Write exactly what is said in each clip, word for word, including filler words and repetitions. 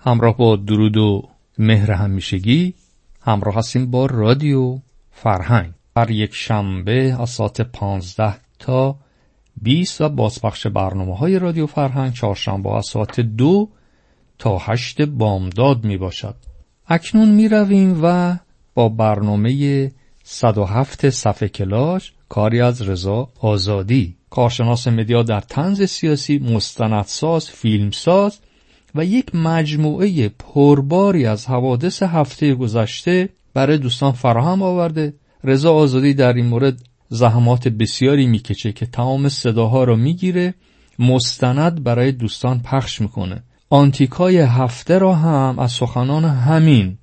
همراه با درود و مهر همیشگی همراه هستیم با رادیو فرهنگ. هر یک شنبه از ساعت پانزده تا بیست و بازپخش برنامه های رادیو فرهنگ چهارشنبه از ساعت دو تا هشت بامداد می باشد. اکنون می رویم و با برنامه صد و هفت صفحه کلاش، کاری از رضا آزادی، کارشناس مدیا در طنز سیاسی، مستندساز، فیلمساز و یک مجموعه پرباری از حوادث هفته گذشته برای دوستان فراهم آورده. رضا آزادی در این مورد زحمات بسیاری میکشه که تمام صداها رو میگیره، مستند برای دوستان پخش میکنه. آنتیکای هفته را هم از سخنان همین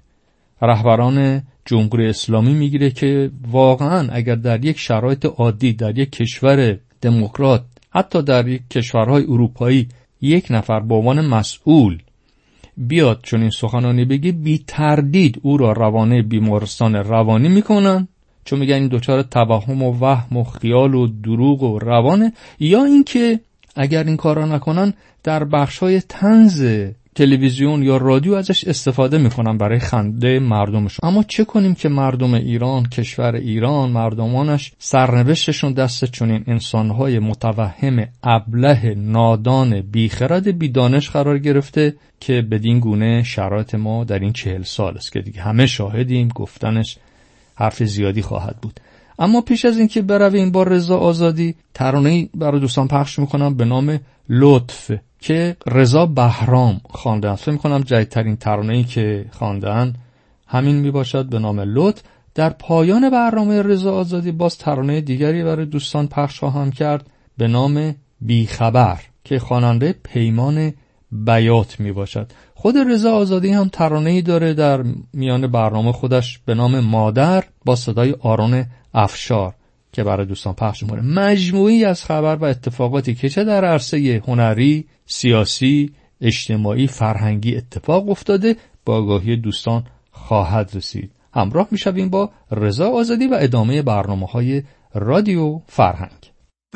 رهبران جمهوری اسلامی میگیره که واقعا اگر در یک شرایط عادی در یک کشور دموکرات، حتی در یک کشورهای اروپایی، یک نفر به عنوان مسئول بیاد چون این سخنانی بگه، بی تردید او را روانه بیمارستان روانی میکنن، چون میگن این دچار توهم و وهم و خیال و دروغ و روانه، یا اینکه اگر این کارا نکنن در بخش‌های طنز تلویزیون یا رادیو ازش استفاده میکنن برای خنده مردمشون. اما چه کنیم که مردم ایران، کشور ایران، مردمانش سرنوشتشون دست چنین انسانهای متوهم، ابله، نادان، بیخرد، بیدانش قرار گرفته که بدین گونه شرایط ما در این چهل سال است که دیگه همه شاهدیم، گفتنش حرف زیادی خواهد بود. اما پیش از اینکه برویم با رضا آزادی، ترانه‌ای برای دوستان پخش میکنم به نام لطف که رضا بهرام خوانده است. فکر می‌کنم جدیدترین ترانه‌ای که خواندن همین میباشد به نام لطف. در پایان برنامه رضا آزادی باز ترانه دیگری برای دوستان پخش خواهم کرد به نام بیخبر که خواننده پیمان بیات میباشد. خود رضا آزادی هم ترانه‌ای داره در میان برنامه خودش به نام مادر با صدای آرون افشار که برای دوستان پخش می‌کنه. مجموعی از خبر و اتفاقاتی که چه در عرصه هنری، سیاسی، اجتماعی، فرهنگی اتفاق افتاده با آگاهی دوستان خواهد رسید. همراه می‌شویم با رضا آزادی و ادامه برنامه‌های رادیو فرهنگ.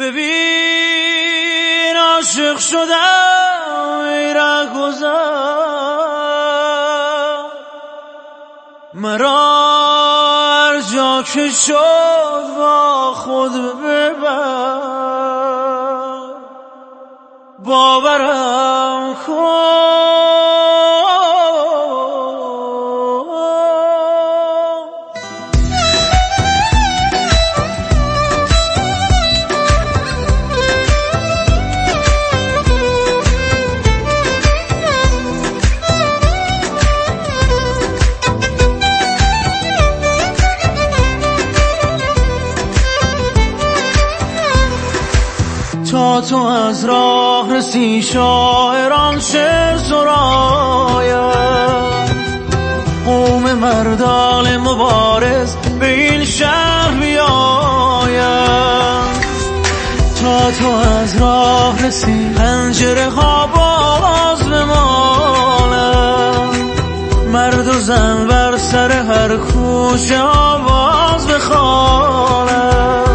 ببین عاشق شدم ای رهگذر، مرا هر جا که شد با خود ببر، باورم کن تا تو از راه رسی شاعران شعر سراید، قوم مردان مبارز به این شهر بیاید. تا تو از راه رسی پنجره ها باز بمالد، مرد و زن بر سر هر کوچه آواز بخوانند.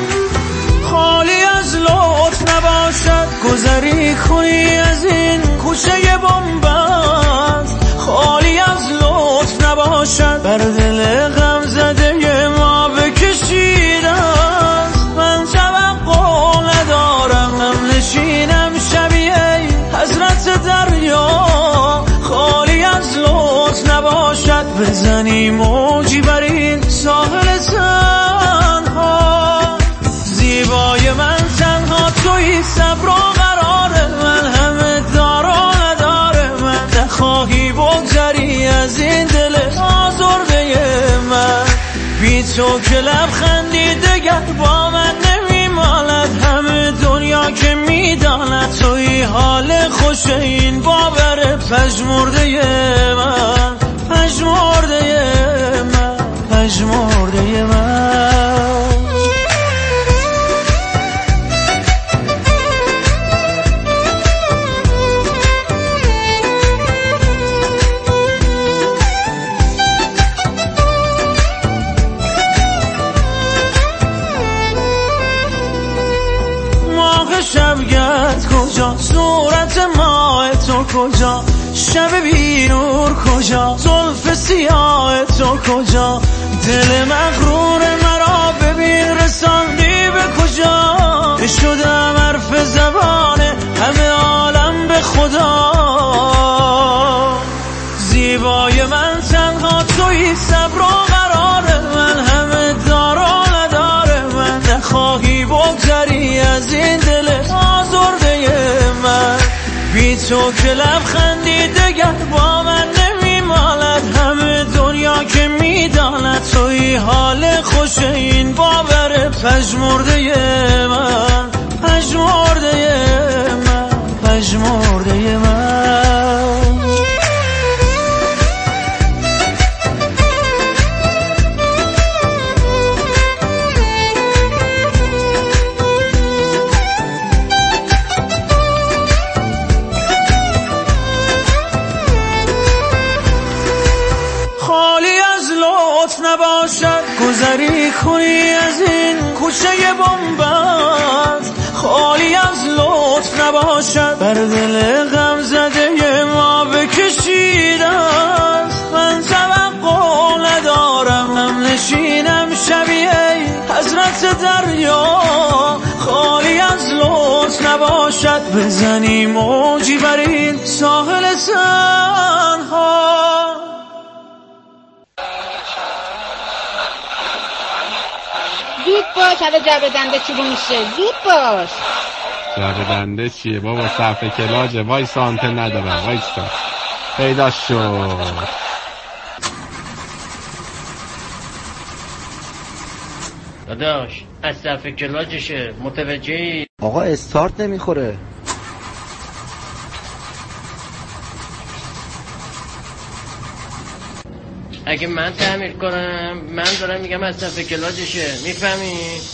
گذری کنی از این کوچه بنبست، خالی از لطف نباشد، بر دل غم زده ما بکشیده است. من توقع ندارم هم نشینم شبیه حضرت دریا، خالی از لطف نباشد، بزنی موجی بر این ساحل تنها. زیبای من تنها توی صبر و قرار من، همه دار و نداره من، نخواهی بگذری از این دل آزرده من. بی تو که لبخندی دگر با من نمیماند، همه دنیا که میداند توی حال خوش این باور پژمرده من، پژمرده من، پژمرده من. شبگرد کجا، صورت ماه تو کجا، شب بی نور کجا، زلف سیاه تو کجا، دل مغرور مرا ببین رساندی به کجا، شدم حرف زبان همه عالم به خدا. زیبای من تنها تویی، صبر و قرار من همه دار و نداره، من نخواهی بگذری از این دل آزرده من، بی تو که لبخندی دگر با من نمیمالد، همه دنیا که میداند توی حال خوش این باور پژمرده من، پژمرده من، پژمرده من. نباشد گذری کنی از این کوچه بنبست، خالی از لطف نباشد بر دل غم زده ما بکشیده است، من توقع ندارم هم نشینم شبیه حضرت دریا، خالی از لطف نباشد بزنی موجی بر این ساحل تنها. زود باش، حالا جبه دنده چی میشه، زود باش. جبه دنده چیه بابا، صفحه کلاجه، وایسا آنتن ندارم، وایسا پیدا شد. داداش از صفحه کلاجشه، متوجهی؟ آقا استارت نمیخوره. اگه من تعمیر کنم من دارم میگم از صفحه کلاجشه، میفهمی؟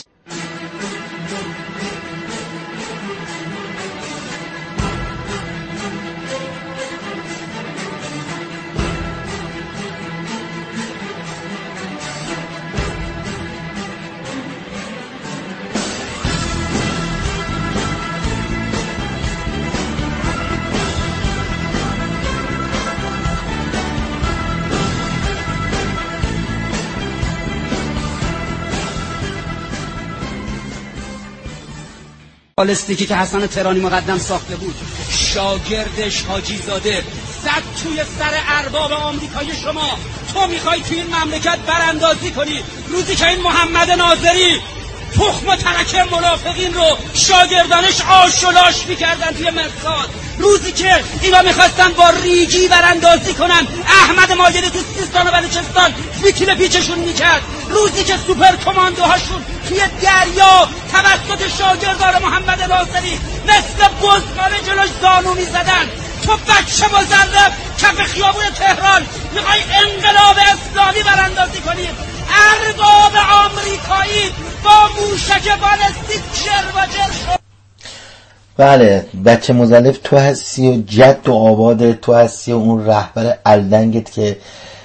بالستیکی که حسن تهرانی مقدم ساخته بود، شاگردش حاجی زاده زد توی سر ارباب آمریکایی شما. تو میخوای توی این مملکت براندازی کنی، روزی که این محمد ناظری تخم و ترکه منافقین رو شاگردانش آش و لاش میکردن توی مرصاد، روزی که اینا میخواستن با ریگی براندازی کنن احمد ماجدی تو سیستان و بلوچستان ویتیل پیچشون میکرد، روزی که سوپر کماندوهاشون توی دریا توسط شاگردان محمد ناصری مثل بزغاله جلوش زانو میزدن، تو بچه مزرب کف خیابون تهران میخوای انقلاب اسلامی براندازی کنی، ارباب آمریکایی با موشک بالستیک جر و جر شد. بله بچه مزلف تو هستی و جد و آباد تو هستی و اون رهبر الدنگت که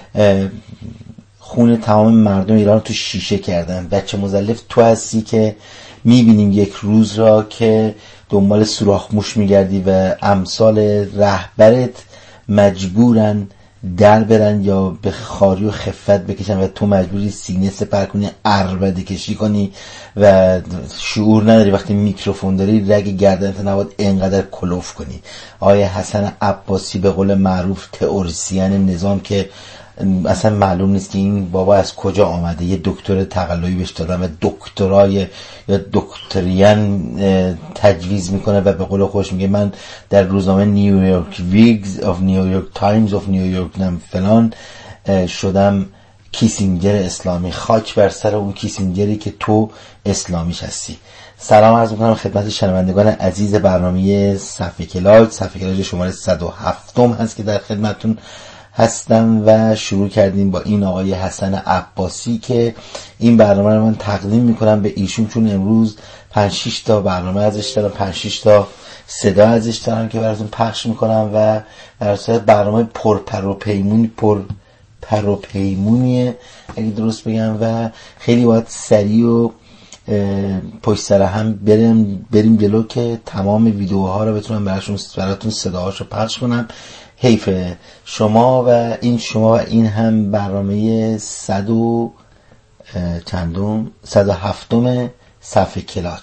خون تمام مردم ایران تو شیشه کردن. بچه مزلف تو هستی که میبینیم یک روز را که دنبال سوراخ موش میگردی و امثال رهبرت مجبورن در برن یا به خاری و خفت بکشن و تو مجبوری سینه سپر کنی، عربده کشی کنی و شعور نداری وقتی میکروفون داری رگ گردنت نباید اینقدر کلوف کنی. آیه حسن عباسی به قول معروف تئوریسین نظام که اصلا معلوم نیست که این بابا از کجا آمده، یه دکتر تقلبی بهش دادن و دکترای یا دکتریان تجویز میکنه و به قول خودش میگه من در روزنامه نیویورک ویگز of نیویورک تایمز of نیویورک نم فلان شدم کیسینجر اسلامی. خاک بر سر اون کیسینجری که تو اسلامیش هستی. سلام عرض میکنم خدمت شنوندگان عزیز برنامه صفحه کلاج. صفحه کلاج شماره صد و هفت هست که در خدمتون هستم و شروع کردیم با این آقای حسن عباسی که این برنامه رو من تقدیم میکنم به ایشون چون امروز پنج شش تا برنامه ازش دارم، پنج شش تا صدا ازش دارم که براتون پخش میکنم و در صورت برنامه پر پر و پیمون پر پر و پیمونیه اگه درست بگم و خیلی باید سریع و پشت سر هم بریم بریم جلو که تمام ویدیوها رو بتونم براتون براتون صداهاشو پخش کنم. حیفه. شما و این شما و این هم برنامه صد و چندم صد و هفتم صفحه کلاج.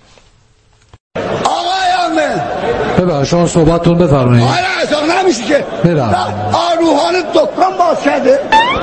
آقایان ببخشید شما صحبتتون بفرمایید. آره اصلا نمیشه که برم آروحان دکان باز کرده.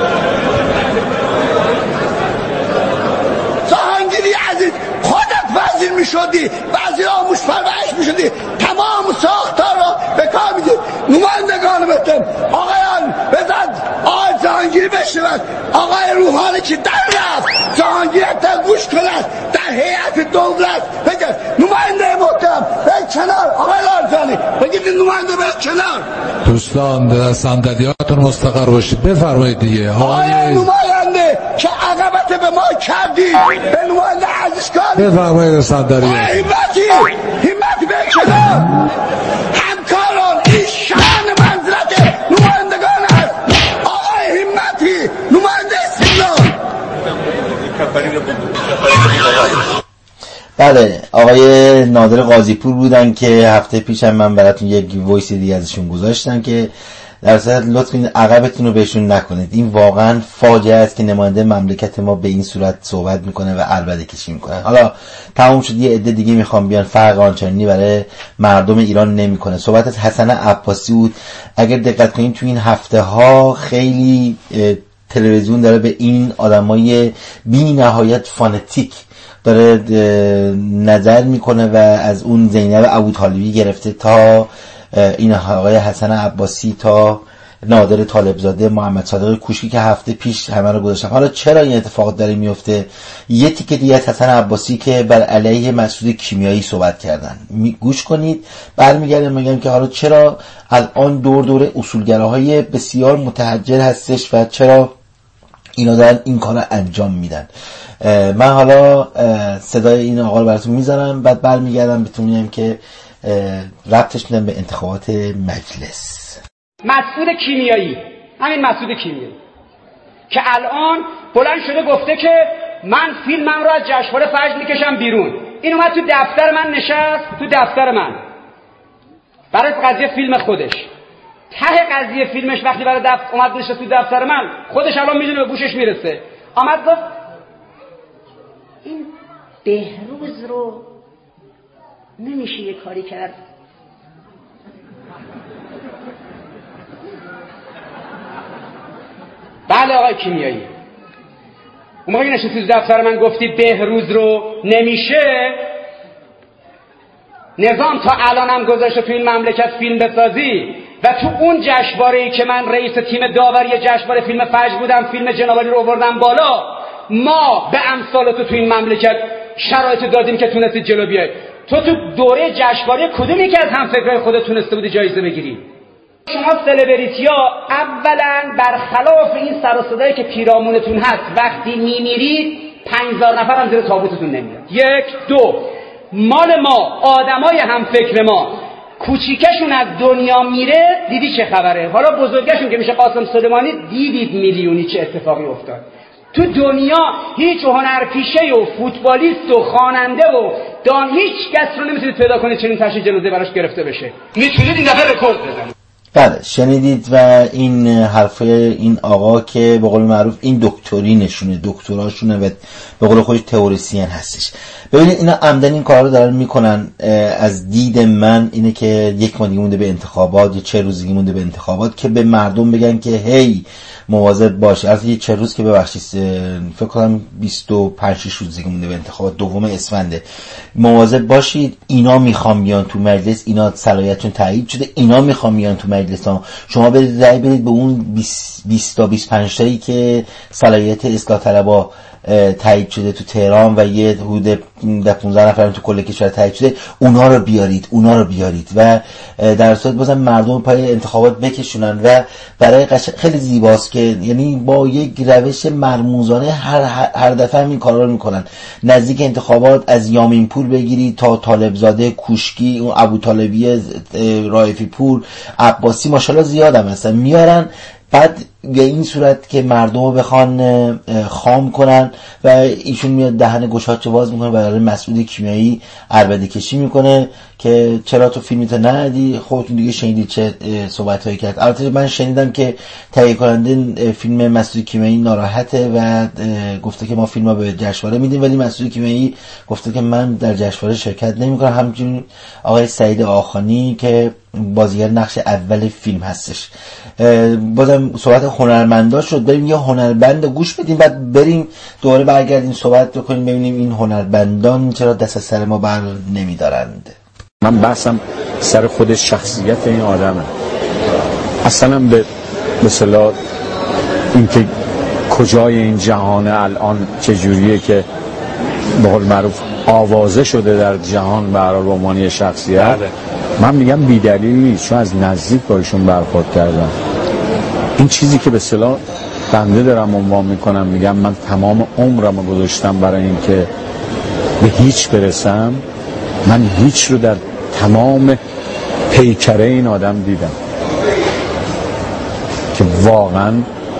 جهانگیری عزیز خودت وزیر میشدی، وزیر آموز پرورش میشدی، تمام ساختار را به کار میدید. نمایندگان بهتن آقایان بزن آقای جهانگیری بشنود. آقای روحانی که در رفت جهانگیری تا گوش کند در هیئت دولت بگه نماینده محترم به کنار. آقای لارزانی بگید نماینده به کنار. دوستان در صندلیاتون مستقر باشید. بفرمایید دیگه. آقای نماینده که عقبت به ما کردی به نماینده عزیز کردی. بفرمایید صندلی. آقای همتی همتی به کنار. همکاران این شان منزلت نمایندگان هست. آقای همتی نماینده استقلال. بله آقای نادر قاضیپور بودن که هفته پیش هم من براتون یک وایس دیگه ازشون گذاشتم که در صورت لطف کنید عقبتون رو بهشون نکنید. این واقعا فاجعه است که نماینده مملکت ما به این صورت صحبت میکنه و عربده کشی میکنه. حالا تمام شد، یه عده دیگه میخوام بیان، فرق آنچنانی برای مردم ایران نمیکنه. صحبت از حسن عباسی بود. اگر دقت کنید تو این هفته ها خیلی تلویزیون داره به این آدمای بی نهایت فانتیک داره نظر میکنه و از اون زینب ابوطالبی گرفته تا این آقای حسن عباسی تا نادر طالبزاده، محمد صادق کوشکی که هفته پیش همه رو گذاشتم. حالا چرا این اتفاق داره میفته؟ یه تیکه دیگه از حسن عباسی که بر علیه مسعود کیمیایی صحبت کردن گوش کنید. برمیگردم میگم که حالا چرا الان دور دور اصولگراهای بسیار متحجر هستش و چرا اینا دارن این کار رو انجام میدن. من حالا صدای این آقا رو براتون میذارم، بعد برمیگردم بهتون میگم که ربطش میدم به انتخابات مجلس. مسعود کیمیایی، همین مسعود کیمیایی که الان بلند شده گفته که من فیلمم رو از جشنواره فجر میکشم بیرون. این اومد تو دفتر من نشست، تو دفتر من برای قضیه فیلم خودش. ته قضیه فیلمش وقتی برای دفتر اومد نشست تو دفتر من، خودش الان میدونه به گوشش میرسه، آمد گفت این بهروز رو نمیشه یه کاری کرد. بله آقای کیمیایی، اون موقعی نشستی تو دفتر من گفتی بهروز رو نمیشه، نظام تا الانم گذاشته تو این مملکت فیلم بسازی و تو اون جشنواره‌ای که من رئیس تیم داوری جشنواره فیلم فجر بودم، فیلم جنابالی رو آوردم بالا، ما به امثال تو تو این مملکت شرایط دادیم که تونستی جلو بیای. تو تو دوره جشنواره کدومی که از همفکرای خودت تونسته بودی جایزه بگیری؟ شما سلبریتیا اولا برخلاف این سر و صدایی که پیرامونتون هست وقتی میمیرید پنج هزار نفر هم زیر تابوتتون نمیاد. یک دو مال ما آدمای همفکر ما کوچیکشون از دنیا میره، دیدی چه خبره؟ حالا بزرگشون که میشه قاسم سلیمانی، دیدید میلیونی چه اتفاقی افتاد. تو دنیا هیچ هنرپیشه و فوتبالیست و خواننده و دان هیچ کس رو نمیتونید پیدا کنید چنین تشریح جلوده براش گرفته بشه. میتونید این دفعه رکورد بزنید. بله شنیدید و این حرفه این آقا که به قول معروف این دکتری نشونه، دکتراشونه و به قول خودش تئوریسین هستش. ببینید اینا عمدن این کارا رو دارن میکنن. از دید من اینه که یک ماه دیگه مونده به انتخابات یا چه روز دیگه مونده به انتخابات که به مردم بگن که هی مواظب باشه. البته یه چه روز که ببخشید فکر کنم بیست و پنج روز دیگه مونده به انتخابات، دوم اسفنده. مواظب باشید، اینا میخوام بیان تو مجلس، اینا صلاحیتشون تایید شده، اینا میخوام بیان تو مجلس ها. شما برید رأی بدید به اون بیست تا بیست و پنج تایی که صلاحیت اصلاح طلبها تایید شده تو تهران و یه حدود پانزده نفر تو کل کشور تایید شده، اونا رو بیارید، اونا رو بیارید و در صورت بازم مردم پای انتخابات بکشونن. و برای قشنگ خیلی زیباست که یعنی با یک روش مرموزانه هر هر دفعه این کارا رو میکنن. نزدیک انتخابات از یامین پور بگیرید تا طالبزاده، کوشکی، اون ابوطالبی، رائفی پور، عباسی، ماشاءالله زیادم هستن، میارن بعد به این صورت که مردم رو بخوان خام کنن و ایشون میاد دهن گشادچه باز میکنه برای مسعود کیمیایی عربده کشی میکنه که چرا تو فیلمت ندیدی، خودتون دیگه شنیدید چه صحبت هایی کرد. البته من شنیدم که تهیه کننده فیلم مسعود کیمیایی ناراحته و گفته که ما فیلم رو به جشنواره میدیم، ولی مسعود کیمیایی گفته که من در جشنواره شرکت نمیکنم. همچنین آقای سعید آخانی که بازیگر نقش اول فیلم هستش. بازم صحبت هنرمندا شد، بریم یه هنرمند گوش بدیم بعد بریم دوباره برگردیم صحبت بکنیم ببینیم این هنرمندان چرا دست از سر ما بر نمیدارند. من بحثم سر خود شخصیت این آدمه، اصلا به مثلا اینکه کجای این جهان الان چجوریه که به قول معروف آوازه شده در جهان برای رومانی شخصیت. من میگم بی‌دلیل نیست، چون از نزدیک با ایشون برخورد کردم. این چیزی که به اصطلاح بنده دارم عنوان میکنم، میگم من تمام عمرم گذاشتم برای اینکه به هیچ برسم. من هیچ رو در تمام پیکره این آدم دیدم که واقعا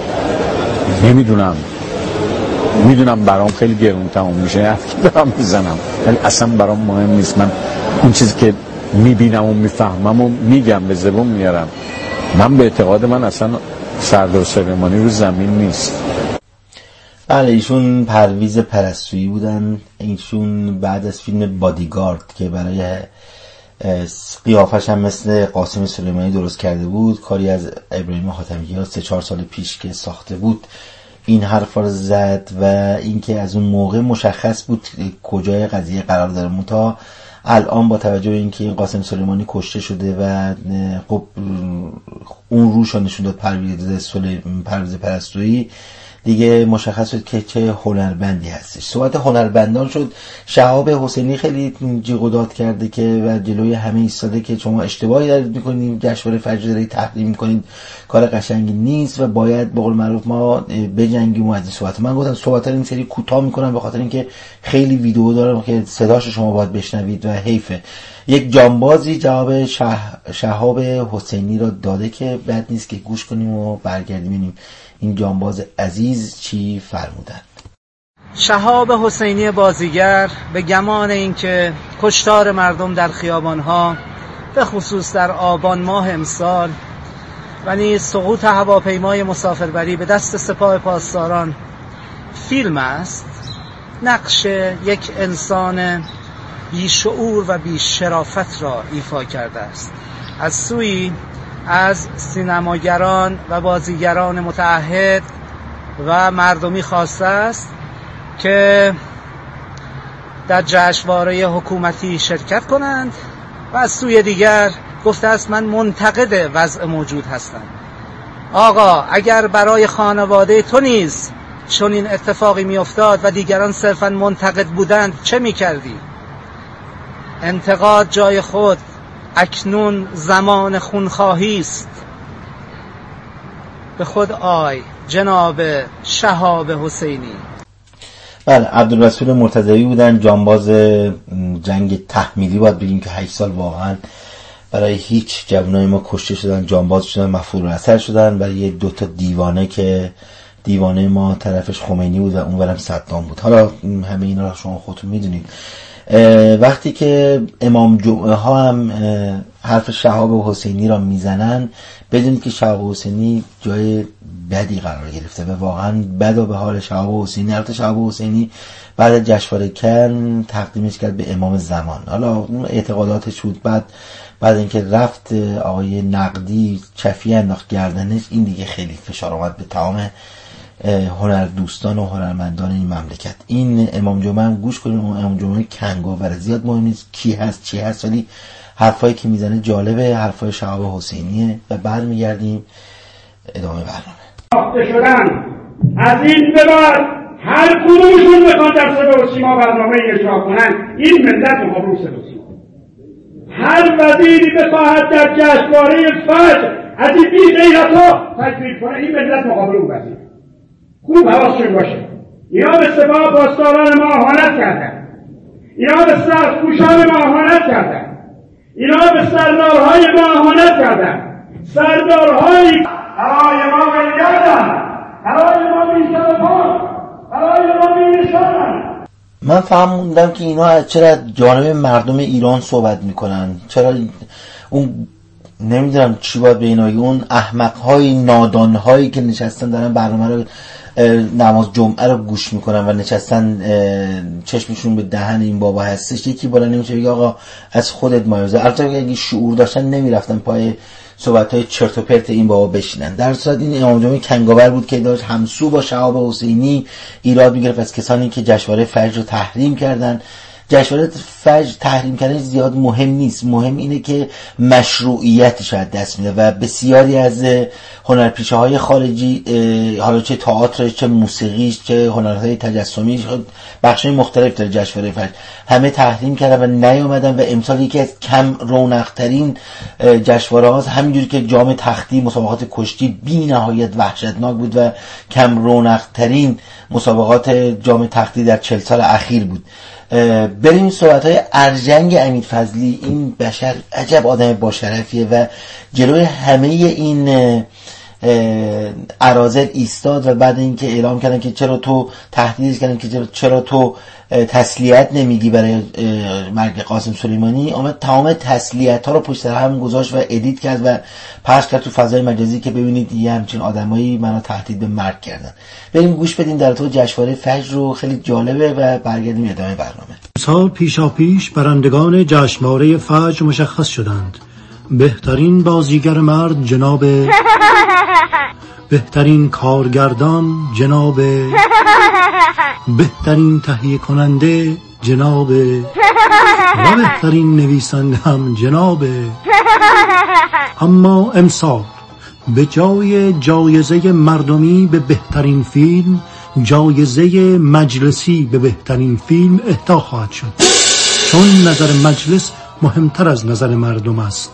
نمیدونم میدونم برام خیلی گرون تمام میشه حرفی دارم میزنم، ولی اصلا برام مهم نیست. من اون چیزی که میبینم و میفهمم و میگم به زبون میارم. من به اعتقاد من اصلا سردار سلیمانی رو زمین نیست. بله ایشون پرویز پرستویی بودن. ایشون بعد از فیلم بادیگارد که برای قیافش هم مثل قاسم سلیمانی درست کرده بود، کاری از ابراهیم حاتمی‌کیا سه چهار سال پیش که ساخته بود، این حرفا رو زد و اینکه از اون موقع مشخص بود کجای قضیه قرار داره. متا الان با توجه به اینکه این قاسم سلیمانی کشته شده و خب اون روش نشون داد پرویز پرویز پرستویی، دیگه مشخص شد که چه هنرمندی هستش. صحبت هنرمندان شد. شهاب حسینی خیلی جیغ و داد کرده که و جلوی همه ایستاده که شما اشتباهی دارید میکنید، جشنواره فجر دارید تحریم میکنید، کار قشنگی نیست و باید به قول معروف ما بجنگیم. و از این صحبت من گفتم صحبت این سری کوتاه میکنم به خاطر اینکه خیلی ویدیو دارم که صداش شما باید بشنوید و حیفه. یک جانبازی جواب شه... شهاب حسینی را داده که بد نیست که گوش کنیم و برگردیم این جانباز عزیز چی فرمودن. شهاب حسینی بازیگر به گمان اینکه کشتار مردم در خیابانها به خصوص در آبان ماه امسال و نیز سقوط هواپیمای مسافربری به دست سپاه پاسداران فیلم است، نقش یک انسان بی شعور و بی شرافت را ایفا کرده است. از سوی از سینماگران و بازیگران متعهد و مردمی خواسته است که در جشنواره حکومتی شرکت کنند و از سوی دیگر گفته است من منتقد وضع موجود هستم. آقا اگر برای خانواده تو نیز چون این اتفاقی می افتاد و دیگران صرفا منتقد بودند چه می کردی؟ انتقاد جای خود، اکنون زمان خونخواهی است. به خود آی جناب شهاب حسینی. بله عبدالرسول مرتضوی بودن، جانباز جنگ تحمیلی. باید بگیم که هشت سال واقعا برای هیچ جوانای ما کشته شدن، جانباز شدن، مفعول اثر شدن برای دو تا دیوانه که دیوانه ما طرفش خمینی بود و اونورم صدام بود. حالا همه اینا رو شما خودتون میدونید. وقتی که امام جمعه ها هم حرف شهاب حسینی را میزنن، بدونید که شهاب حسینی جای بدی قرار گرفته و واقعا بد و به حال شهاب حسینی. البته شهاب حسینی بعد از جشنواره کن تقدیمش کرد به امام زمان، حالا اعتقاداتش بود. بعد بعد اینکه رفت آقای نقدی چفی انداخت گردنش، این دیگه خیلی فشار آمد به تمام هنر دوستان و هنرمندان این مملکت. این امام جمعه هم گوش کنیم. امام جمعه کنگاور زیاد مهم نیست کی هست چی هست، ولی حرفایی که میزنه جالبه، حرفای شهاب حسینیه. و بعد میگردیم ادامه برنامه. ساخته شدن از این به بعد هر کدومشون بخوان در صدا و سیما برنامه اجرا کنن، این ملت مقابل صدا و سیما. هر وزیری بخواهد در جشنواره فجر از این بی غیرت‌ها تکلیف کنه، این ملت مقابل اون وزیر. خوب حواسشون باشه. اینا به سپاه پاسداران ما اهانت کردن، اینا به سرپوشان ما اهانت کردن، اینا به سردارهای ما اهانت کردن. سردارهایی برای ما من فهمیدم که اینا چرا جانب مردم ایران صحبت میکنن، چرا اون نمیدونم چی باید به اینا، اون احمق‌های نادان‌هایی که نشستن دارن برنامه رو نماز جمعه رو گوش میکنن و نشستن چشمشون به دهن این بابا هستش، یکی بالا نمیشه بگه آقا از خودت مایوزه. البته اگه شعور داشتن نمیرفتن پای صحبت‌های چرت و پرت این بابا بشینن. در صورت این امام جمعه کنگاور بود که داشت همسو با شهاب حسینی ایراد میگرفت از کسانی که جشنواره فجر رو تحریم کردن. جشنواره فجر تحریم کردن زیاد مهم نیست، مهم اینه که مشروعیتش از دست میده و بسیاری از هنرپیشه های خارجی، حالا چه تئاتر، چه موسیقی، چه هنرهای تجسمی، بخشای مختلف داره جشنواره فجر، همه تحریم کردن و نیامدن. و امسال یکی از کم رونق ترین جشنواره هاست، همینجوری که جام تختی مسابقات کشتی بی نهایت وحشتناک بود و کم رونق ترین مسابقات جام تختی در چهل سال اخیر بود. بریم صحبت های ارجنگ امیرفضلی. این بشر عجب آدم با شرفیه و جلوی همه این اراذل ایستاد و بعد اینکه اعلام کردن که چرا تو تهدیدش کردن که چرا تو تسلیت نمیگی برای مرگ قاسم سلیمانی، آمد تمام تسلیت ها رو پشت سر هم گذاشت و ادیت کرد و پخش کرد تو فضای مجازی که ببینید یه همچین آدمایی منو تهدید به مرگ کردن. بریم گوش بدیم در تو جشنواره فجر رو، خیلی جالبه و برگردیم ادامه برنامه. سال پیشا پیش برندگان جشنواره فجر مشخص شدند. بهترین بازیگر مرد جناب بهترین کارگردان جناب بهترین تهیه کننده جناب و بهترین نویسنده هم جناب. اما امسال به جای جایزه مردمی به بهترین فیلم، جایزه مجلسی به بهترین فیلم اهدا خواهد شد، چون نظر مجلس مهمتر از نظر مردم است.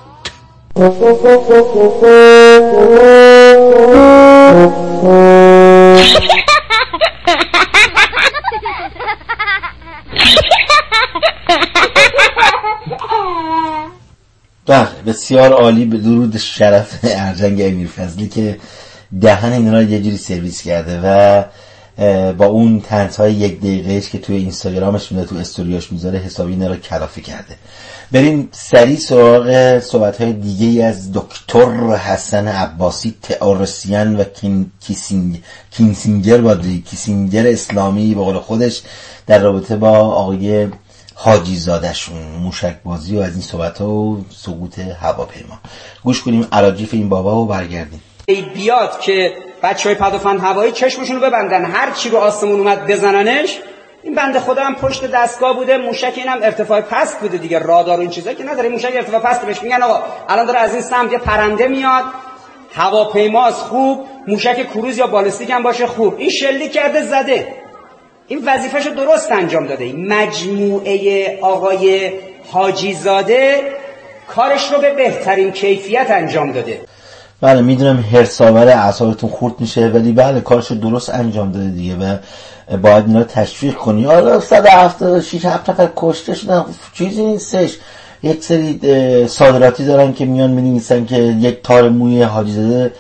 بله بسیار عالی. به درود شرف ارجنگ امیرفضلی که دهن اینا رو یه جوری سرویس کرده و با اون طنزهای یک دقیقهش که توی اینستاگرامش میذاره، تو استوریاش میذاره، حسابی اینا رو کلافی کرده. بریم سریع سراغ صحبت‌های دیگه‌ای از دکتر حسن عباسی، تئوریسین و کین کیسینگ کینسینجر بادری کیسینجر اسلامی به قول خودش، در رابطه با آقای حاجی زادهشون، موشک بازی و از این صحبت‌ها و سقوط هواپیما. گوش کنیم اراجیف این بابا و برگردیم. بیاد که بچهای پدافند هوایی چشمشون رو ببندن، هر چی رو آسمون اومد بزننش. این بنده خدا هم پشت دستگاه بوده، موشک اینم ارتفاع پست بوده دیگه، رادار و این چیزا که نداره، موشک ارتفاع پست بهش میگن آقا الان داره از این سمت یه پرنده میاد، هواپیماست خوب، موشک کروز یا بالستیک هم باشه خوب، این شلیک کرده زده، این وظیفه‌شو درست انجام داده. این مجموعه آقای حاجی زاده کارش رو به بهترین کیفیت انجام داده. بله میدونم هرساور اعصابتون خورد میشه، ولی بله کارشو درست انجام داده دیگه و باید اینا تشویق کنی. حالا صد و هفتاد و شش هفت نفر کشته شدن، چیزی نیستش. یک سری صادراتی دارن که میان می‌نویسن که یک تار موی حاجی زاده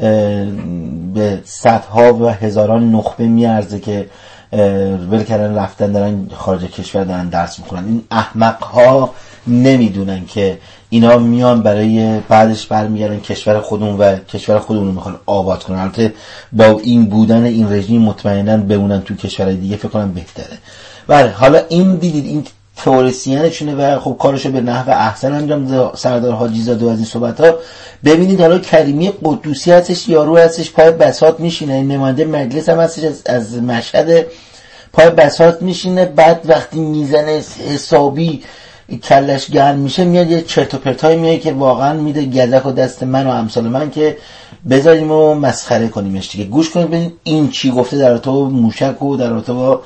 به صدها و هزاران نخبه میارزه که ول کردن رفتن دارن خارج کشور دارن درس میخونن. این احمق ها نمیدونن که اینا میان برای بعدش برمیگردن کشور خودمون و کشور خودمون رو میخوان آباد کنن. البته با این بودن این رژیم مطمئناً بمونن تو کشورهای دیگه فکر کنم بهتره. بله حالا این دیدید این تئوریسینشونه و خب کارشو به نحو احسن انجام داده سردار حاجی زاده و از این صحبت ها. ببینید حالا کریمی قدوسی هستش، یارو هستش پای بساط میشینه، این نماینده مجلس هم هستش از, از مشهد، پای بساط میشینه، بعد وقتی میزنه حسابی کلش گرم میشه میاد یه چرت و پرتای میاد که واقعا میده گدک و دست من و امثال من که بذاریم و مسخره کنیمش دیگه. گوش کنید ببین این چی گفته در رابطه با موشک و در رابطه با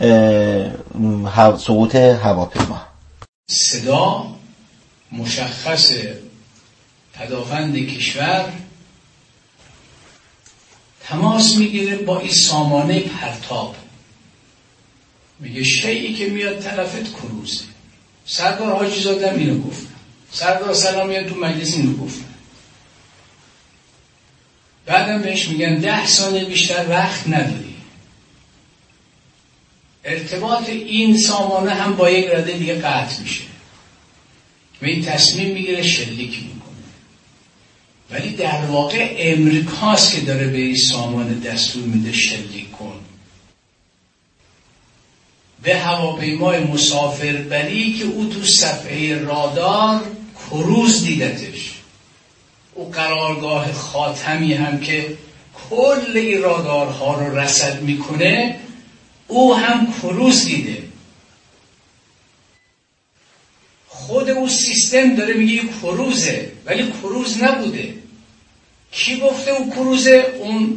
سقوط هواپیما. صدا مشخص پدافند کشور تماس میگیره با این سامانه پرتاب، میگه شیعی که میاد طرفت کروزه. سردار حاجی زاده هم اینو گفتن، سردار سلامی تو مجلس اینو گفتن. بعدم بهش میگن ده ثانیه بیشتر وقت نداری. ارتباط این سامانه هم با یک رده دیگه قطع میشه و این تصمیم میگیره شلیک میکنه. ولی در واقع امریکاست که داره به این سامانه دستور میده شلیک کن. به هواپیمای مسافربری که او تو صفحه رادار کروز دیدتش، او قرارگاه خاتمی هم که کل این رادارها رو رصد میکنه، او هم کروز دیده. خود او سیستم داره میگه کروزه، ولی کروز نبوده. کی گفته او کروزه؟ اون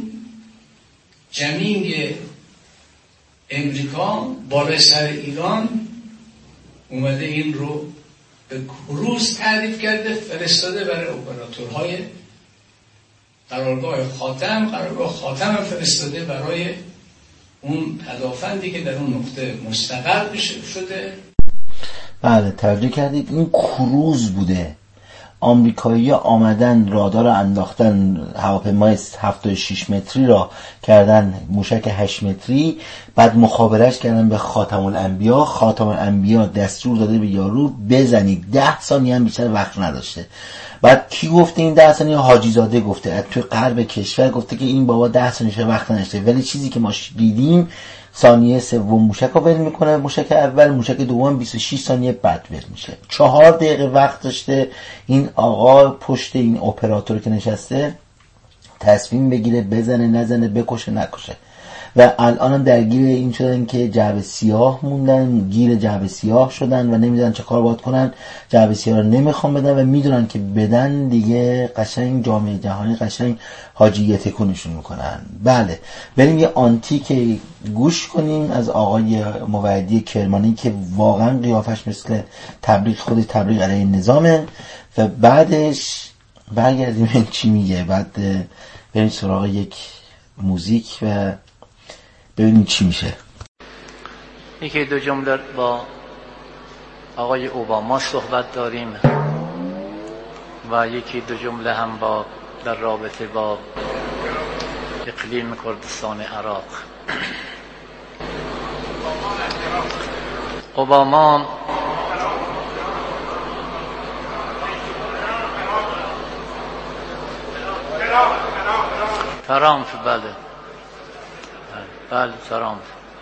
جمینگ امریکا بالای سر ایران اومده این رو به کروز تعریف کرده، فرستاده برای اپراتورهای قرارگاه خاتم، قرارگاه خاتم هم فرستاده برای اون پدافندی که در اون نقطه مستقر شده. بله توجه کردید، این کروز بوده. آمریکایی آمدن رادار انداختن، هواپیمای هفتاد و شش متری را کردن موشک هشت متری، بعد مخابرش کردن به خاتم الانبیا. خاتم الانبیا دستور داده به یارو بزنید، ده ثانیه هم بیشتر وقت نداشته. بعد کی گفته این ده ثانیه؟ حاجی زاده گفته، از توی غرب کشور گفته که این بابا ده ثانیه وقت نداشته. ولی چیزی که ما دیدیم ثانیه سوم موشک رو ول میکنه، موشک اول، موشک دوم بیست و شش ثانیه بعد ول میشه. چهار دقیقه وقت داشته این آقا پشت این اپراتور که نشسته تصمیم بگیره بزنه نزنه، بکشه نکشه. و الان هم درگیر این شدن که جعبه سیاه موندن، گیر جعبه سیاه شدن و نمیدونن چه کار باید کنن. جعبه سیاه رو نمیخوان بدن و میدونن که بدن دیگه قشنگ جامعه جهانی قشنگ حاجیه تکونشون میکنن. بله بریم یه آنتیک گوش کنیم از آقای موحدی کرمانی که واقعا قیافش مثل تبلیغ، خود تبلیغ علیه نظامه، و بعدش برگردیم این چی میگه. بعد بریم سراغ یک موزیک و ببینیم چی میشه. یکی دو جمله با آقای اوباما صحبت داریم و یکی دو جمله هم با در رابطه با اقلیم کردستان عراق. اوباما ترامپ بله بله ترامپ.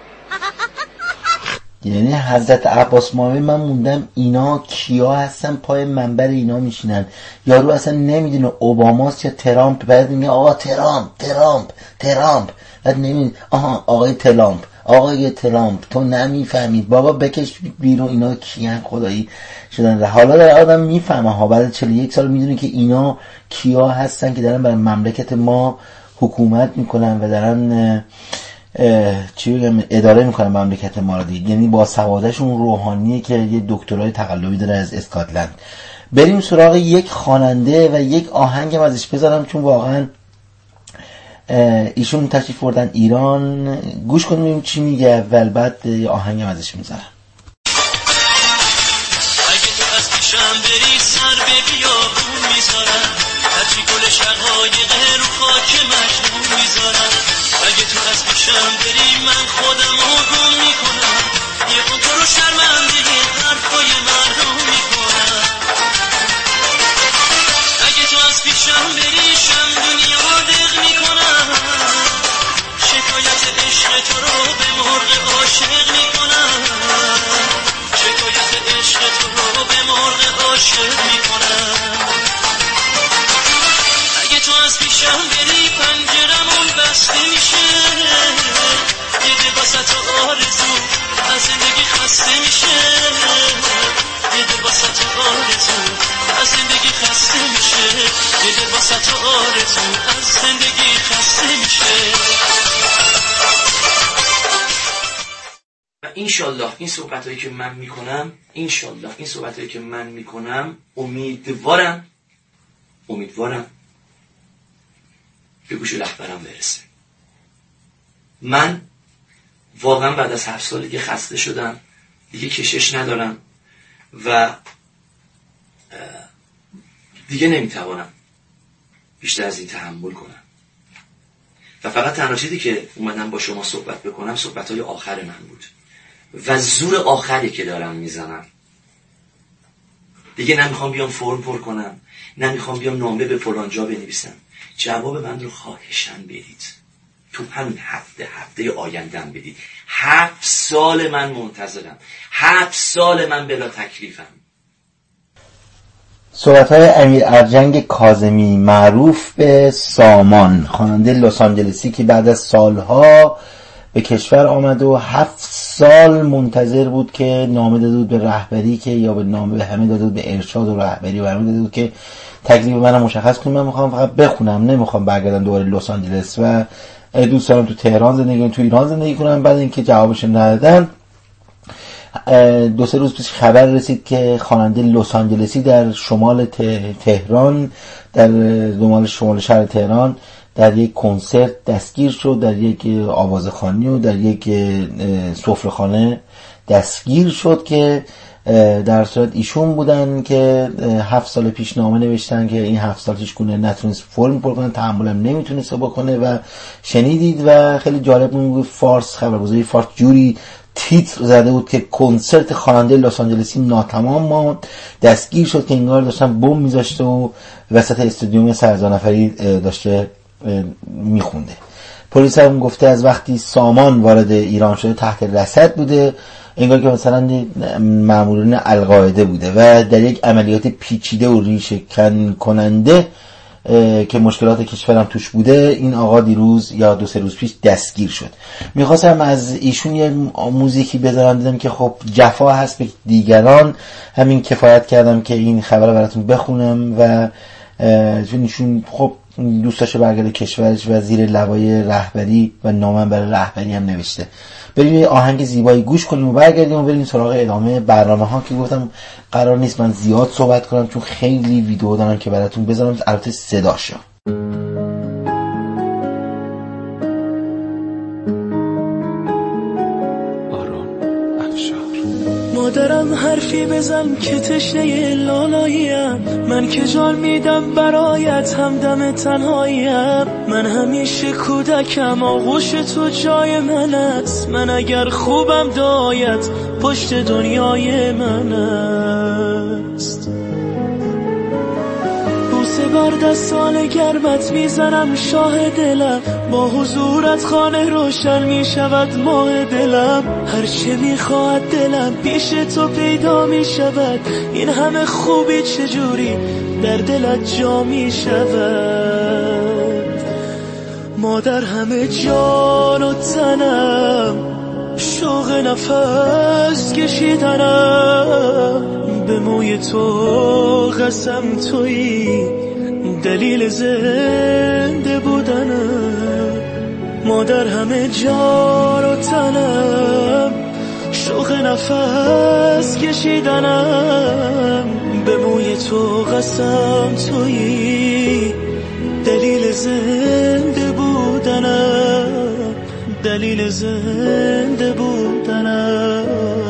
یعنی حضرت عباس ماوی من موندم اینا کیا هستن پای منبر اینا میشینن. یارو اصلا نمیدونه اوباماست یا ترامپ، بعد میگه آقا ترامپ ترامپ ترامپ، بعد نمیدونه آها آقای ترامپ آقای ترامپ. تو نمیفهمید بابا، بکش بیرون اینا کیان خدایی شدن. حالا در آدم میفهمه ها، بعد چهل و یک سال میدونه که اینا کیا هستن که دارن بر مملکت ما حکومت میکنن و دارن چی بگم اداره میکنن مملکت ما رو دیگه. یعنی با سوادشون روحانیه که یه دکترای تقلبی داره از اسکاتلند. بریم سراغ یک خواننده و یک آهنگ ازش بذارم چون واقعا ایشون تشریف بردن ایران. گوش کنیم ببینیم چی میگه اول، بعد یه آهنگ ازش میذارم. اگه تو از پیشم بری سر به بیابون میذارم، هرچی گل شقایقه رو خاک مجنون میذارم. اگه تو از پیشم بری من خودم رو گم میکنم، یه اون تو رو شرمنده حرفای مردم میکنم. اگه تو از پیشم بری شم دنیا دق میکنم، شکایت عشق تو رو به مرغ عاشق میکنم، شکایت عشق تو رو به مرغ عاشق میکنم. اگه تو از پیشم بری پنجرمون بسته میشه، یه دل واسه تو آرزو از زندگی خسته میشه، یه دل واسه تو آرزو از زندگی خسته میشه، یه دل واسه تو آرزو از زندگی خسته میشه. و انشالله این صحبتایی که من میکنم، انشالله این صحبتایی که من میکنم امیدوارم امیدوارم به گوش رهبرم برسه. من واقعا بعد از هفت سالی که خسته شدم، دیگه کشش ندارم و دیگه نمیتوانم بیشتر از این تحمل کنم و فقط تنها چیزی که اومدم با شما صحبت بکنم صحبت‌های آخر من بود و زور آخری که دارم میزنم. دیگه نمیخوام بیام فرم پر کنم، نمیخوام بیام نامه به فلان جا بنویسم. جواب من رو خواهشاً بدید، تو همین هفته هفته آیندهم بدید. هفت سال من منتظرم، هفت سال من بلا تکلیفم. صحبت‌های امیر ارجنگ کاظمی معروف به سامان، خواننده لس آنجلسی که بعد از سالها به کشور آمد و هفت سال منتظر بود که نامه داده بود به رهبری که یا به نامه به همه داده بود به ارشاد و رهبری و همه داده بود که تکلیف منم مشخص کنیم، من میخوام فقط بخونم، نمیخوام برگردم دوباره لس آنجلس و دوست دارم تو تهران زندگی کنم، تو ایران زندگی کنم. بعد اینکه جوابش ندادن، دو سه روز پیش خبر رسید که خواننده لس آنجلسی در شمال تهران، در شمال شمال شهر تهران در یک کنسرت دستگیر شد، در یک آوازخوانی و در یک سفره‌خانه دستگیر شد که در صورت ایشون بودن که هفت سال پیش نامه نوشتن که این هفت سال پیش گونه نتونست فرم پر کنه، تحملم نمیتونست بکنه و شنیدید و خیلی جالب بود. فارس، خبرگزاری فارس جوری تیتر زده بود که کنسرت خواننده لس آنجلسی ناتمام ماند، دستگیر شد که انگار داشتن بمب میذاشته و وسط استادیوم سه هزار نفری داشته میخونده. پلیس هم گفته از وقتی سامان وارد ایران شده تحت رصد بوده، انگار که مثلا مامورین القاعده بوده و در یک عملیات پیچیده و ریشه کن کننده که مشکلات کشورم توش بوده این آقا دیروز یا دو سه روز پیش دستگیر شد. میخواستم از ایشون یه موزیکی بذارم، دیدم که خب جفا هست به دیگران، همین کفایت کردم که این خبر رو براتون بخونم و چون ایشون خب دوست داشته برگرده کشورش و زیر لوای رهبری و نامه برای رهبری هم نوشته. بریم یه آهنگ زیبایی گوش کنیم و برگردیم و بریم سراغ ادامه برنامه ها که گفتم قرار نیست من زیاد صحبت کنم چون خیلی ویدیو دارم که براتون بذارم، البته صداشو. مادرم حرفی بزن که تشنه لالاییم، من که جان میدم برایت همدم تنهاییم. من همیشه کودکم، آغوش تو جای من است، من اگر خوبم دایت پشت دنیای من است. بوسه بر دستان گرمت میزنم شاه دلم، با حضورت خانه روشن میشود ماه دلم. هرچه میخواد دلم پیش تو پیدا میشود، این همه خوبی چجوری در دلت جا میشود. مادر همه جان و تنم، شوق نفس کشیدنم، به موی تو قسم تویی دلیل زنده بودنم. مادر همه جان و تنم، شوق نفس کشیدنم، به موی تو قسم تویی دلیل زنده بودنم، دلیل زنده بودنم.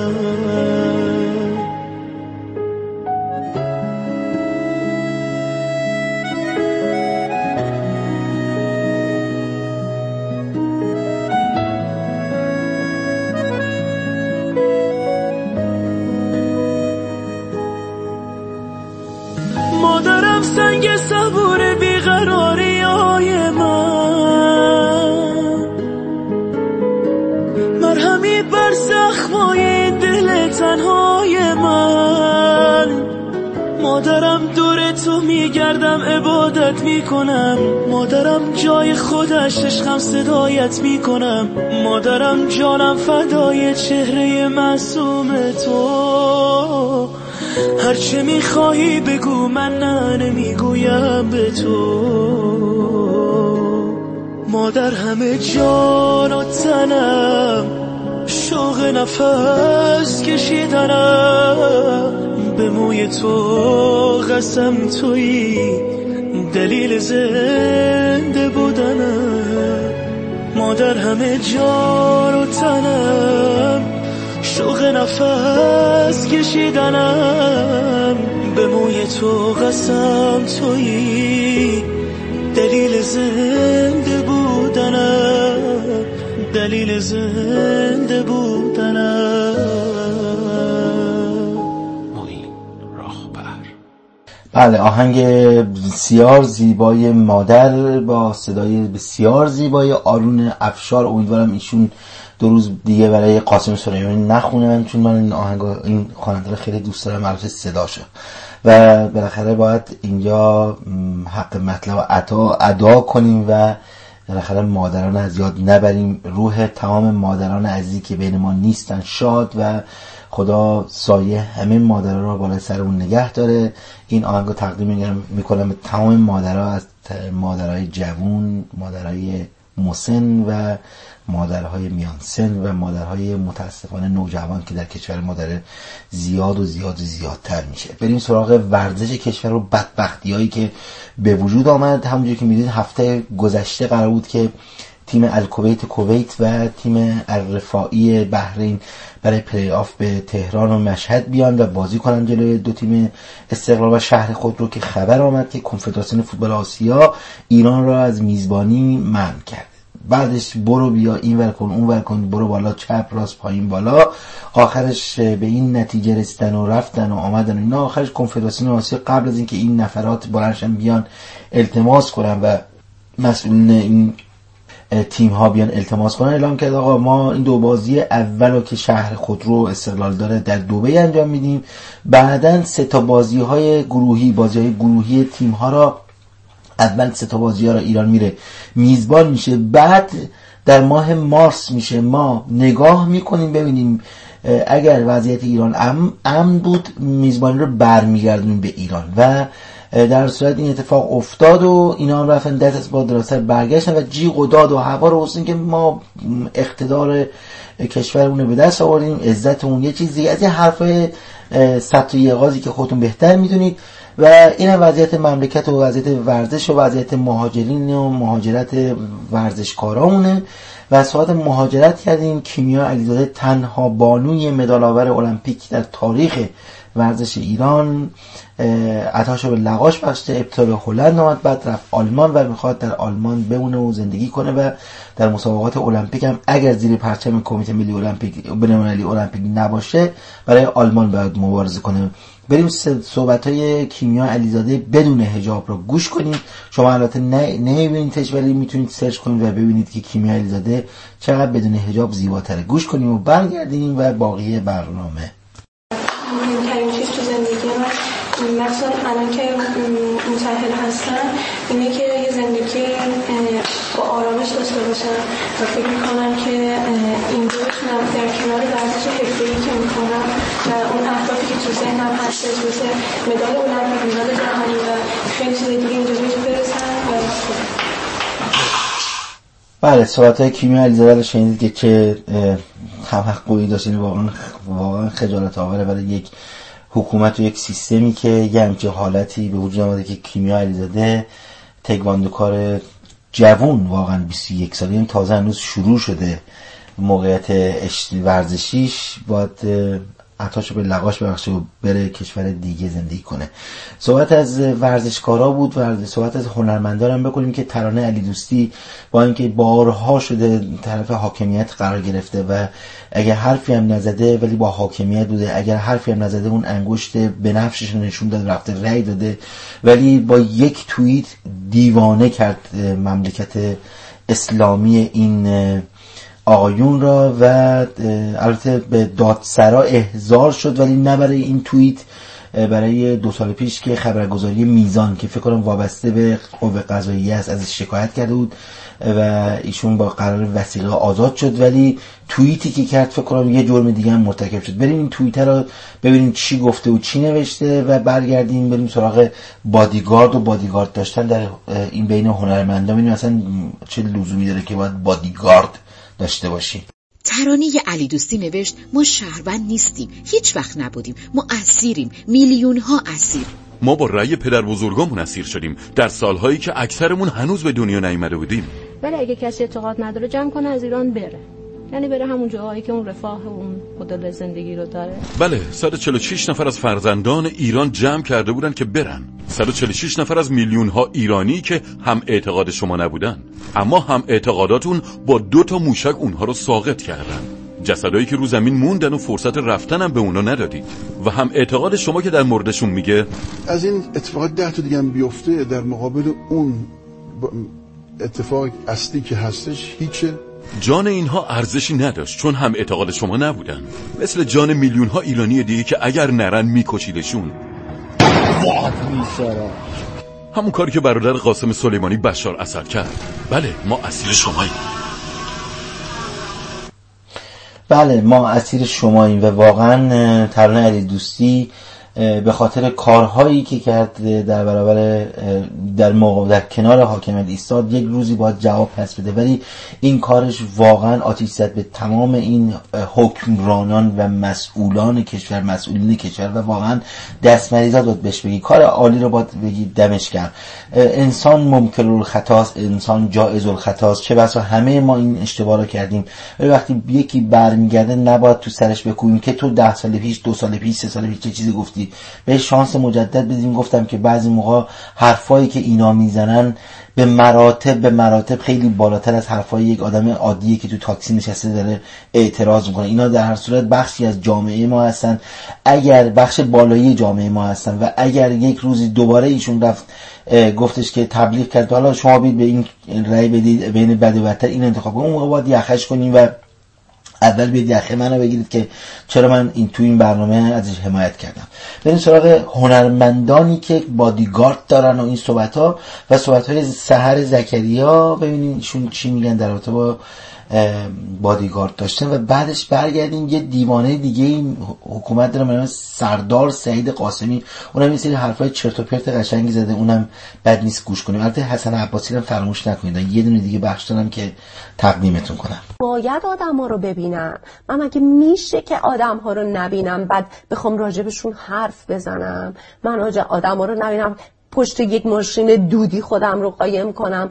مادرم سنگ صبور بیقراری های من، مرهمی بر زخمای دل تنهای من. مادرم دور تو میگردم عبادت میکنم، مادرم جای خودش عشقم صدایت میکنم. مادرم جانم فدای چهره معصوم تو، هرچه میخواهی بگو من نه نمیگویم به تو. مادر همه جان و تنم، شوق نفس کشیدنم، به موی تو قسم تویی دلیل زنده بودنم. مادر همه جان و تنم، شوق نفس کشیدنم، به موی تو قسم تویی دلیل زنده بودنم، دلیل زنده بودنم. بله، آهنگ بسیار زیبای مادر با صدای بسیار زیبای آرون افشار. امیدوارم ایشون دو روز دیگه برای قاسم سلیمانی نخونن، چون من این آهنگ این خواننده رو خیلی دوست دارم، البته صداشه و بالاخره باید اینجا حق مطلب ادا ادا کنیم و بالاخره مادران از یاد نبریم. روح تمام مادران عزیزی که بین ما نیستن شاد و خدا سایه همه مادرها رو بالای سرمون نگه داره. این آهنگ رو تقدیم میکنم به تمام مادرها، از مادرهای جوون، مادرهای مسن و مادرهای میان سن و مادرهای متاسفانه نوجوان که در کشور ما داره زیاد و زیاد و زیادتر میشه. بریم سراغ ورزش کشور و بدبختی‌هایی که به وجود آمد. همونجوری که میدونید هفته گذشته قرار بود که تیم الکویت کویت و تیم الرفاعی بحرین برای پلی آف به تهران و مشهد بیان و بازی کنن جلوی دو تیم استقلال و شهر خود رو، که خبر آمد که کنفدراسیون فوتبال آسیا ایران را از میزبانی منع کرد. بعدش برو بیا این ور کن اون ور کن، برو بالا چپ راست پایین بالا، آخرش به این نتیجه رسیدن و رفتن و آمدن و اینا. آخرش کنفدراسیون آسیا قبل از اینکه این نفرات بلندشن بیان التماس کنن و مسئولین این تیم ها بیان التماس کنن، اعلام کرد آقا ما این دو بازی اولو که شهر خودرو استقلال داره در دبی انجام میدیم، بعدن سه تا بازی های گروهی بازی های گروهی تیم ها را اول سه تا بازی ها را ایران میره میزبان میشه، بعد در ماه مارس میشه ما نگاه میکنیم ببینیم اگر وضعیت ایران امن ام بود میزبانی رو برمیگردونیم به ایران. و در صورت این اتفاق افتاد و اینا هم رفتن دست از با دراستر برگشتن و جیغ و داد و هوا رو حسین که ما اقتدار کشورمون به دست آوردیم، عزتمون یه چیزی از این حرفای سطح یغازی که خودتون بهتر میدونید. و این هم وضعیت مملکت و وضعیت ورزش و وضعیت مهاجرین و مهاجرت ورزشکارامونه. و صحبت مهاجرت کردیم، کیمیا علیزاده تنها بانوی مدال آور المپیک در تاریخ ورزش ایران عطاشو به لغاش بخشته، ابتدا به هلند آمد، بعد رفت آلمان و میخواد در آلمان بمونه و زندگی کنه و در مسابقات المپیک هم اگر زیر پرچم کمیته ملی المپیک بین‌المللی المپیک نباشه برای آلمان باید مبارزه کنه. بریم صحبت‌های کیمیا علیزاده بدون حجاب رو گوش کنید. شما البته نمی‌بینیدش ولی میتونید سرچ کنید و ببینید که کیمیا علیزاده چقدر بدون حجاب زیباتره. گوش کنیم و برگردیم و باقی برنامه. مهمترین چیز تو زندگی من مثلا الان که متأهل هستم اینه که یه زندگی با آرامش داشته باشم و فکر میکنم که این رو بتونم در کنار ورزش حرفه‌ای که میکنم و اون اهدافی که تو ذهنم هست مثل مدال المپیک، مدال جهانی و خیلی چیز دیگه اینجا بهش برسم. بله، صحبت‌های کیمیا علیزاده رو شنیدید که چه تحققی داشت. این واقعا واقعا خجالت آوره برای یک حکومت و یک سیستمی که یه همچه حالتی به وجود آمده که کیمیا علیزاده تکواندوکار جوون، واقعا بیست و یک ساله، این تازه هنوز شروع شده موقعیت ورزشیش، باید عطاشو به لغاش ببخشه و بره کشور دیگه زندگی کنه. صحبت از ورزشکارا بود و صحبت از هنرمندان هم بکنیم که ترانه علی دوستی با اینکه بارها شده طرف حاکمیت قرار گرفته و اگر حرفی هم نزده ولی با حاکمیت بوده، اگر حرفی هم نزده اون انگشت بنفشش نشون داد رفته رأی داده، ولی با یک توییت دیوانه کرد مملکت اسلامی این آقایون را و البته به دادسرا احضار شد، ولی نه برای این توییت، برای دو سال پیش که خبرگزاری میزان که فکر کنم وابسته به قوه قضاییه است ازش شکایت کرده بود و ایشون با قرار وثیقه آزاد شد، ولی توییتی که کرد فکر کنم یه جرم دیگه هم مرتکب شد. بریم این توییت رو ببینیم چی گفته و چی نوشته و برگردیم بریم سراغ بادیگارد و بادیگارد داشتن در این بین هنرمندان. ببینیم اصلا چه لزومی داره که باید بادیگارد داشته باشیم. ترانه علی دوستی نوشت ما شهروند نیستیم، هیچ وقت نبودیم، ما اسیریم، میلیون ها اسیر. ما با رأی پدر بزرگامون اسیر شدیم در سالهایی که اکثرمون هنوز به دنیا نیامده بودیم. ولی اگه کسی اعتقاد نداره جمع کنه از ایران بره، یعنی بره همون جاهایی که اون رفاه و اون مدل زندگی رو داره. بله، صد و چهل و شش نفر از فرزندان ایران جمع کرده بودن که برن. صد و چهل و شش نفر از میلیون ها ایرانی که هم اعتقاد شما نبودن، اما هم اعتقاداتون با دو تا موشک اونها رو ساقط کردن. جسدایی که رو زمین موندن و فرصت رفتن هم به اونا ندادید. و هم اعتقاد شما که در موردشون میگه از این اتفاقات ده تا دیگه هم بیفته در مقابل اون اتفاق اصلی که هستش هیچه. جان اینها ارزشی نداشت چون هم اعتقاد شما نبودن، مثل جان میلیون ها ایرانی دیگه که اگر نرن میکشیدشون. همون کاری که برادر قاسم سلیمانی بشار اسد کرد. بله ما اسیر شماییم. بله ما اسیر شماییم و واقعا ترانه علی دوستی به خاطر کارهایی که کرد در برابر در موقع در کنار حاکمیت ایستاد یک روزی باید جواب پس بده، ولی این کارش واقعا آتش زد به تمام این حکمرانان و مسئولان کشور، مسئولین کشور و واقعا دست مریضات باید بهش بگی کار عالی رو باید بگی دمش گرم. انسان ممکن الخطاست، انسان جایز الخطاست، چه بسا همه ما این اشتباه رو کردیم، ولی وقتی یکی برمیگرده نباید تو سرش بکوبیم که تو ده سال پیش، دو سال پیش، سه سال پیش چه چیزی گفتی. به شانس مجدد بدیم. گفتم که بعضی موقع حرفایی که اینا میزنن به مراتب به مراتب خیلی بالاتر از حرفای یک آدم عادیه که تو تاکسی نشسته داره اعتراض میکنه. اینا در هر صورت بخشی از جامعه ما هستن، اگر بخش بالایی جامعه ما هستن و اگر یک روزی دوباره ایشون رفت گفتش که تبلیغ کرد حالا شما بید به این رأی بدید بین بد و بدتر این انتخاب کنید، اون موقع باید یخش کنیم و اول بیاد یخه منو بگیرید که چرا من این تو این برنامه ازش حمایت کردم. بریم سراغ هنرمندانی که بادیگارد دارن و این صحبت‌ها و صحبت‌های سحر زکریا، ببینیم ایشون چی میگن در رابطه با بادیگارد داشتن و بعدش برگردیم یه دیوانه دیگه این حکومت داره به نام سردار سعید قاسمی، اونم یه سری حرفای چرت و پرت قشنگی زده، اونم بد نیست گوش کنیم. البته حسن عباسی رو فراموش نکنید، یه دونه دیگه بخش دارم که تقدیمتون کنم. باید آدم‌ها رو ببینم، من مگه میشه که آدم‌ها رو نبینم بعد بخوام راجبشون حرف بزنم؟ من آدم‌ها رو نبینم پشت یک ماشین دودی خودم رو قایم کنم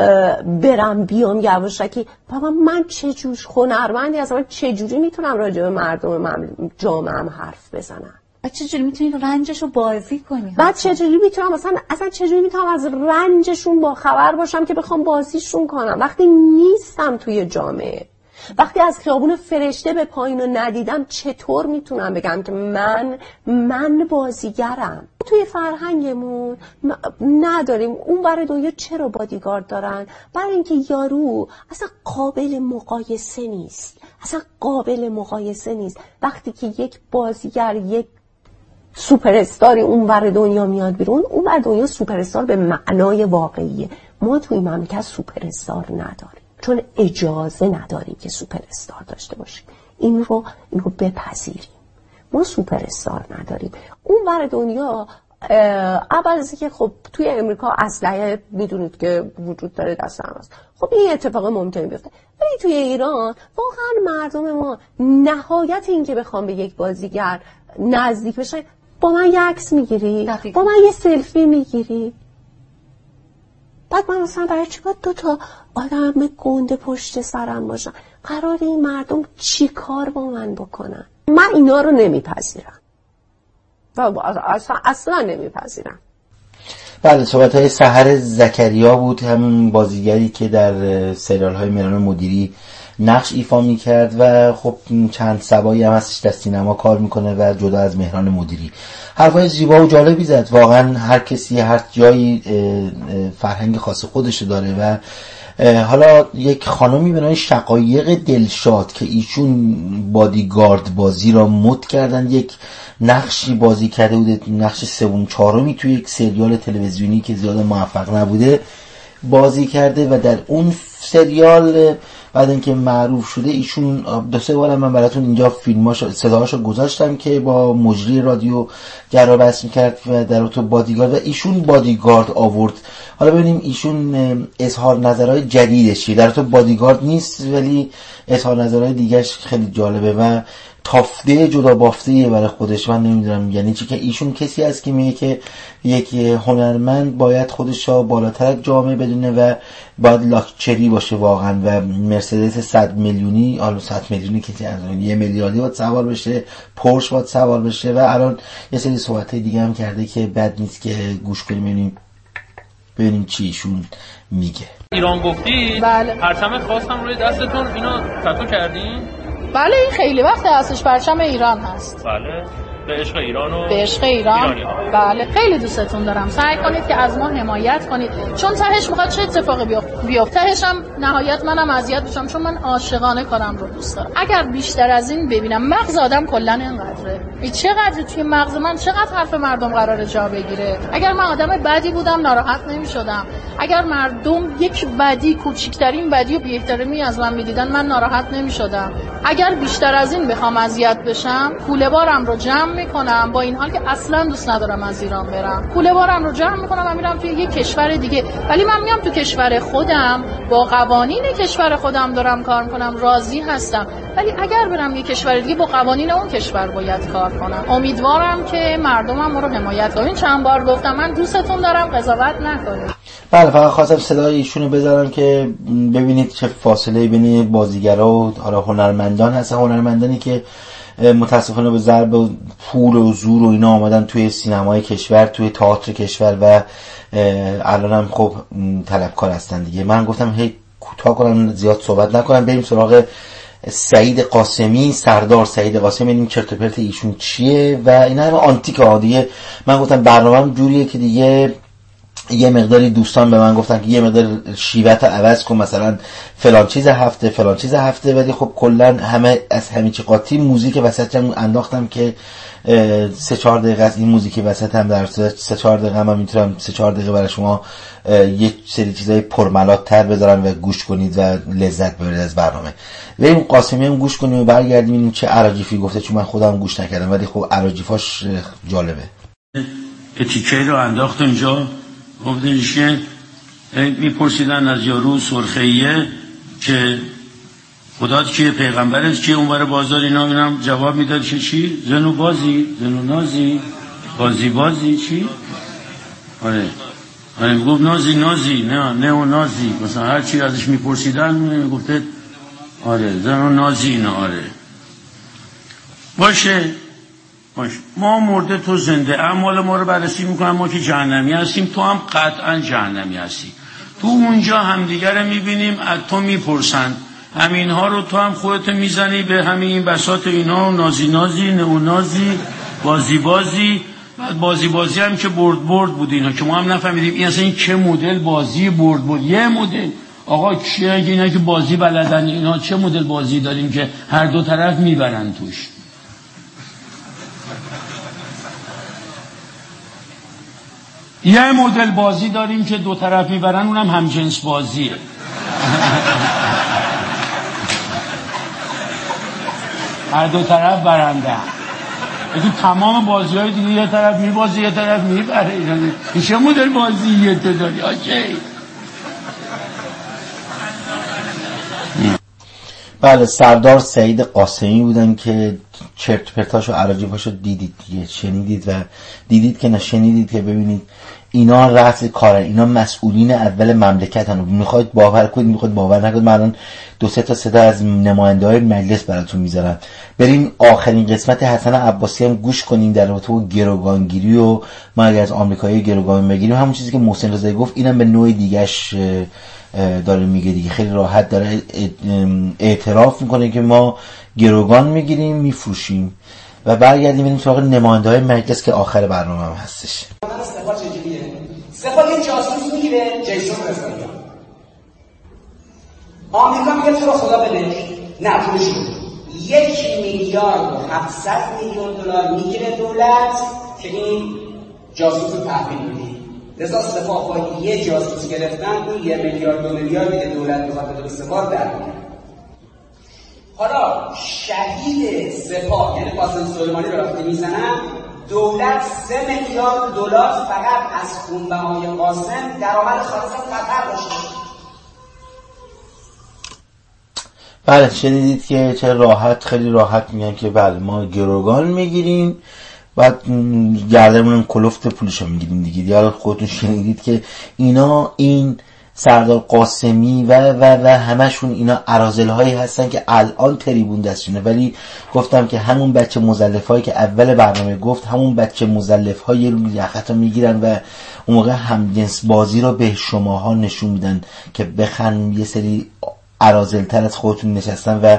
برم بیام یواشکی؟ بابا من چه جور هنرمندی هستم، من چه جوری میتونم راجع به مردم جامعه‌ام حرف بزنم؟ بعد چه جوری میتونی رنجشو بازی کنی؟ بعد چه جوری میتونم مثلا اصلا چه جوری میتونم از رنجشون با خبر باشم که بخوام بازیشون کنم وقتی نیستم توی جامعه؟ وقتی از خیابون فرشته به پایین رو ندیدم چطور میتونم بگم که من من بازیگرم؟ توی فرهنگمون نداریم. اون برای دنیا چرا بادیگارد دارن؟ برای اینکه یارو اصلا قابل مقایسه نیست، اصلا قابل مقایسه نیست. وقتی که یک بازیگر، یک سوپر استاری اون بر دنیا میاد بیرون، اون بر دنیا سوپر استار به معنای واقعیه. ما توی مملکت سوپر استار نداریم چون اجازه نداریم که سوپر استار داشته باشیم. این رو این رو بپذیریم. ما سوپر استار نداریم. اون بر دنیا اول از که خب توی امریکا اسلحه میدونید که وجود داره دست هم هست، خب این اتفاق ممکنه بیفته، ولی توی ایران واقعا مردم ما نهایت این که بخوام به یک بازیگر نزدیک بشن، با من یه عکس میگیری؟ با من یه سلفی میگیری؟ بعد من مثلا برای چی باید دو تا آدم گنده پشت سرم باشن؟ قرار این مردم چی کار با من بکنن؟ من اینا رو نمیپذیرم، اصلا, اصلا نمیپذیرم. بله صحبت های سحر زکریا بود، همون بازیگری که در سریال های مهران مدیری نقش ایفا می کرد و خب چند سبایی هم هستش در سینما کار میکنه و جدا از مهران مدیری حرفای زیبا و جالبی زد. واقعا هر کسی هر جایی فرهنگ خاص خودش داره و حالا یک خانمی به نام شقایق دلشاد که ایشون بادیگارد بازی را مد کردن، یک نقشی بازی کرده بوده، نقش سوم چهارمی توی یک سریال تلویزیونی که زیاد موفق نبوده بازی کرده و در اون سریال بعد اینکه معروف شده ایشون دو سه بار من براتون اینجا فیلماش صداهاشو گذاشتم که با مجری رادیو گرا بحث می‌کرد و در تو بادیگارد و ایشون بادیگارد آورد. حالا ببینیم ایشون اظهار نظرهای جدیدش چیه. در تو بادیگارد نیست ولی اظهار نظرهای دیگه‌اش خیلی جالبه و تافته جدا بافته‌ایه برای خودش. من نمیدونم یعنی چی که ایشون کسی است که میگه که یک هنرمند باید خودش رو بالاتر از جامعه بدونه و باید لاکچری باشه واقعا و مرسدس صد میلیونی، حالا صد میلیونی که یه میلیاردی باید سوار بشه، پورش باید سوار بشه و الان یه سری صحبت‌های دیگه هم کرده که بد نیست که گوش کنیم ببینیم ببینیم چی ایشون میگه. ایران گفتی؟ بله. پرچم خواستم روی دستتون، اینو تتو کردین؟ بله این خیلی وقت هستش، پرچم ایران هست. بله به عشق ایران و به عشق ایران ایرانی ها. بله خیلی دوستتون دارم. سعی کنید که از ما حمایت کنید، چون تهش میخواد چه اتفاقی بیفته. تهش هم نهایت منم اذیت بشم، چون من عاشقانه کارم رو دوست دارم. اگر بیشتر از این ببینم، مغز آدم کلا اینقدره، این چقدر توی مغز من چقدر حرف مردم قراره جا بگیره. اگر من آدم بدی بودم ناراحت نمیشدم، اگر مردم یک بدی، کوچکترین بدی و بی‌احترامی از من میدیدن من ناراحت نمیشدم. اگر بیشتر از این بخوام اذیت بشم، کوله بارم رو جمع میکنم، با این حال که اصلا دوست ندارم از ایران برم، کوله بارم رو جمع میکنم و میرم توی یک کشور دیگه. ولی من میام تو کشور خودم، با قوانین کشور خودم دارم کار میکنم، راضی هستم. ولی اگر برم یک کشور دیگه، با قوانین اون کشور باید کار کنم. امیدوارم که مردمم ما رو حمایت کنن. چند بار گفتم من دوستتون دارم، قضاوت نکنید. بله فقط خواستم صدای ایشونو بذارم که ببینید چه فاصله بین بازیگرا و هنرمندان هست. هنرمندانی که متاسفانه به ضرب پول و زور و اینا آمدن توی سینمای کشور، توی تئاتر کشور و الان هم خب طلبکار هستن دیگه. من گفتم هی کوتاه کنم، زیاد صحبت نکنم، بریم سراغ سعید قاسمی. سردار سعید قاسمی، ببینیم چرت و پرت ایشون چیه و اینا هم آنتیک عادیه. من گفتم برنامه‌م جوریه که دیگه یه مقداری دوستان به من گفتن که یه مقدار شیوه‌تو عوض کن، مثلا فلان چیز هفته فلان چیز هفته، ولی خب کلا همه از همین چی قاطی موزیک وسطم انداختم که سه چهار دقیقه از این موزیک وسط هم در سه چهار دقیقه هم میتونم سه چهار دقیقه برای شما یه سری چیزای پرملات‌تر بذارم و گوش کنید و لذت ببرید از برنامه. بریم قاسمی هم گوش کنیم و برگردیم ببینیم چه اراجیفی گفته، چون من خودم گوش نکردم ولی خب اراجیفاش جالبه. اتیکه رو انداخت اونجا، گفتش که میپرسیدن از یارو سرخیه که خدا کیه، پیغمبرت کیه، اونور بازار اینا، اینم جواب میداد که چی؟ زنو بازی، زنو نازی، بازی بازی چی؟ آره آره میگفت نازی نازی، نه نه و نازی، مثلا هر چی ازش میپرسیدن میگفته آره زنو نازی اینا. آره باشه باشه ما مرده تو زنده، اعمال ما رو بررسی میکنن، ما که جهنمی هستیم، تو هم قطعا جهنمی هستی. تو اونجا همدیگر رو میبینیم، از تو میپرسن همین ها رو، تو هم خودت میزنی به همین بساط اینا، نازی نازی، نو نازی، بازی بازی. بعد بازی بازی هم که برد برد بود اینا که ما هم نفهمیدیم این اصلا این چه مدل بازی برد برد. یه مدل آقا کیه اینا که بازی بلدن، اینا چه مدل بازی داریم که هر دو طرف میبرن توش؟ یه مدل بازی داریم که دو طرف میبرن، اونم همجنس بازیه. هر دو طرف برنده. این تمام بازی های دیگه یه طرف میبازی یه طرف میبره. این چه مدل بازیه تو داری؟ آکی بله سردار سعید قاسمی بودن که چرت پرتاشو عراجیفاشو دیدید دیگه، شنیدید و دیدید که نشنیدید که ببینید اینا رأس کارن، اینا مسئولین اول مملکتن. میخواید باور کنید میخواید باور نکنید، من الان دو سه تا صدا از نماینده‌های مجلس براتون میذارم. بریم آخرین قسمت حسن عباسی هم گوش کنیم در رابطه با گروگانگیری و ما اگه از آمریکایی گروگان بگیریم، همون چیزی که محسن رضایی گفت اینم به نوع دیگه‌اش داره میگه دیگه، خیلی راحت داره اعتراف میکنه که ما گروگان میگیریم میفروشیم. و برگردیم بریم سراغ نماینده‌های مجلس که آخر برنامه هم هستش. استفاده چجوریه؟ استفاده یه جاسوس میگیره جیسون رسانیان، آمریکا میگه تو رو خدا بده، نه پولش یک میلیارد و هفتصد میلیون دلار میگیره دولت که این جاسوس رو تحویل بدی. لذا سپاه با یه جاسوس گرفتن اون یه میلیارد دو میلیاردی که دولت میخواد بده به سپاه در میاره. حالا شهید سپاه یعنی قاسم سلیمانی رو وقتی میزنن، دولت سه میلیارد دلار فقط از خونبهای قاسم درآمد خالص قطر باشه. بله شنیدید که چه راحت، خیلی راحت میگن که بله ما گروگان میگیریم بعد گردمون کلفت پولشو میگیریم دیگه. یا خودتون شنیدید که اینا این سردار قاسمی و و و همشون اینا اراذل هایی هستن که الان تریبون دستشونه، ولی گفتم که همون بچه مزلف هایی که اول برنامه گفت، همون بچه مزلف های رو یختا میگیرن و اون موقع هم جنس بازی رو به شماها نشون میدن که بخن یه سری اراذل‌تر از خودتون نشستن و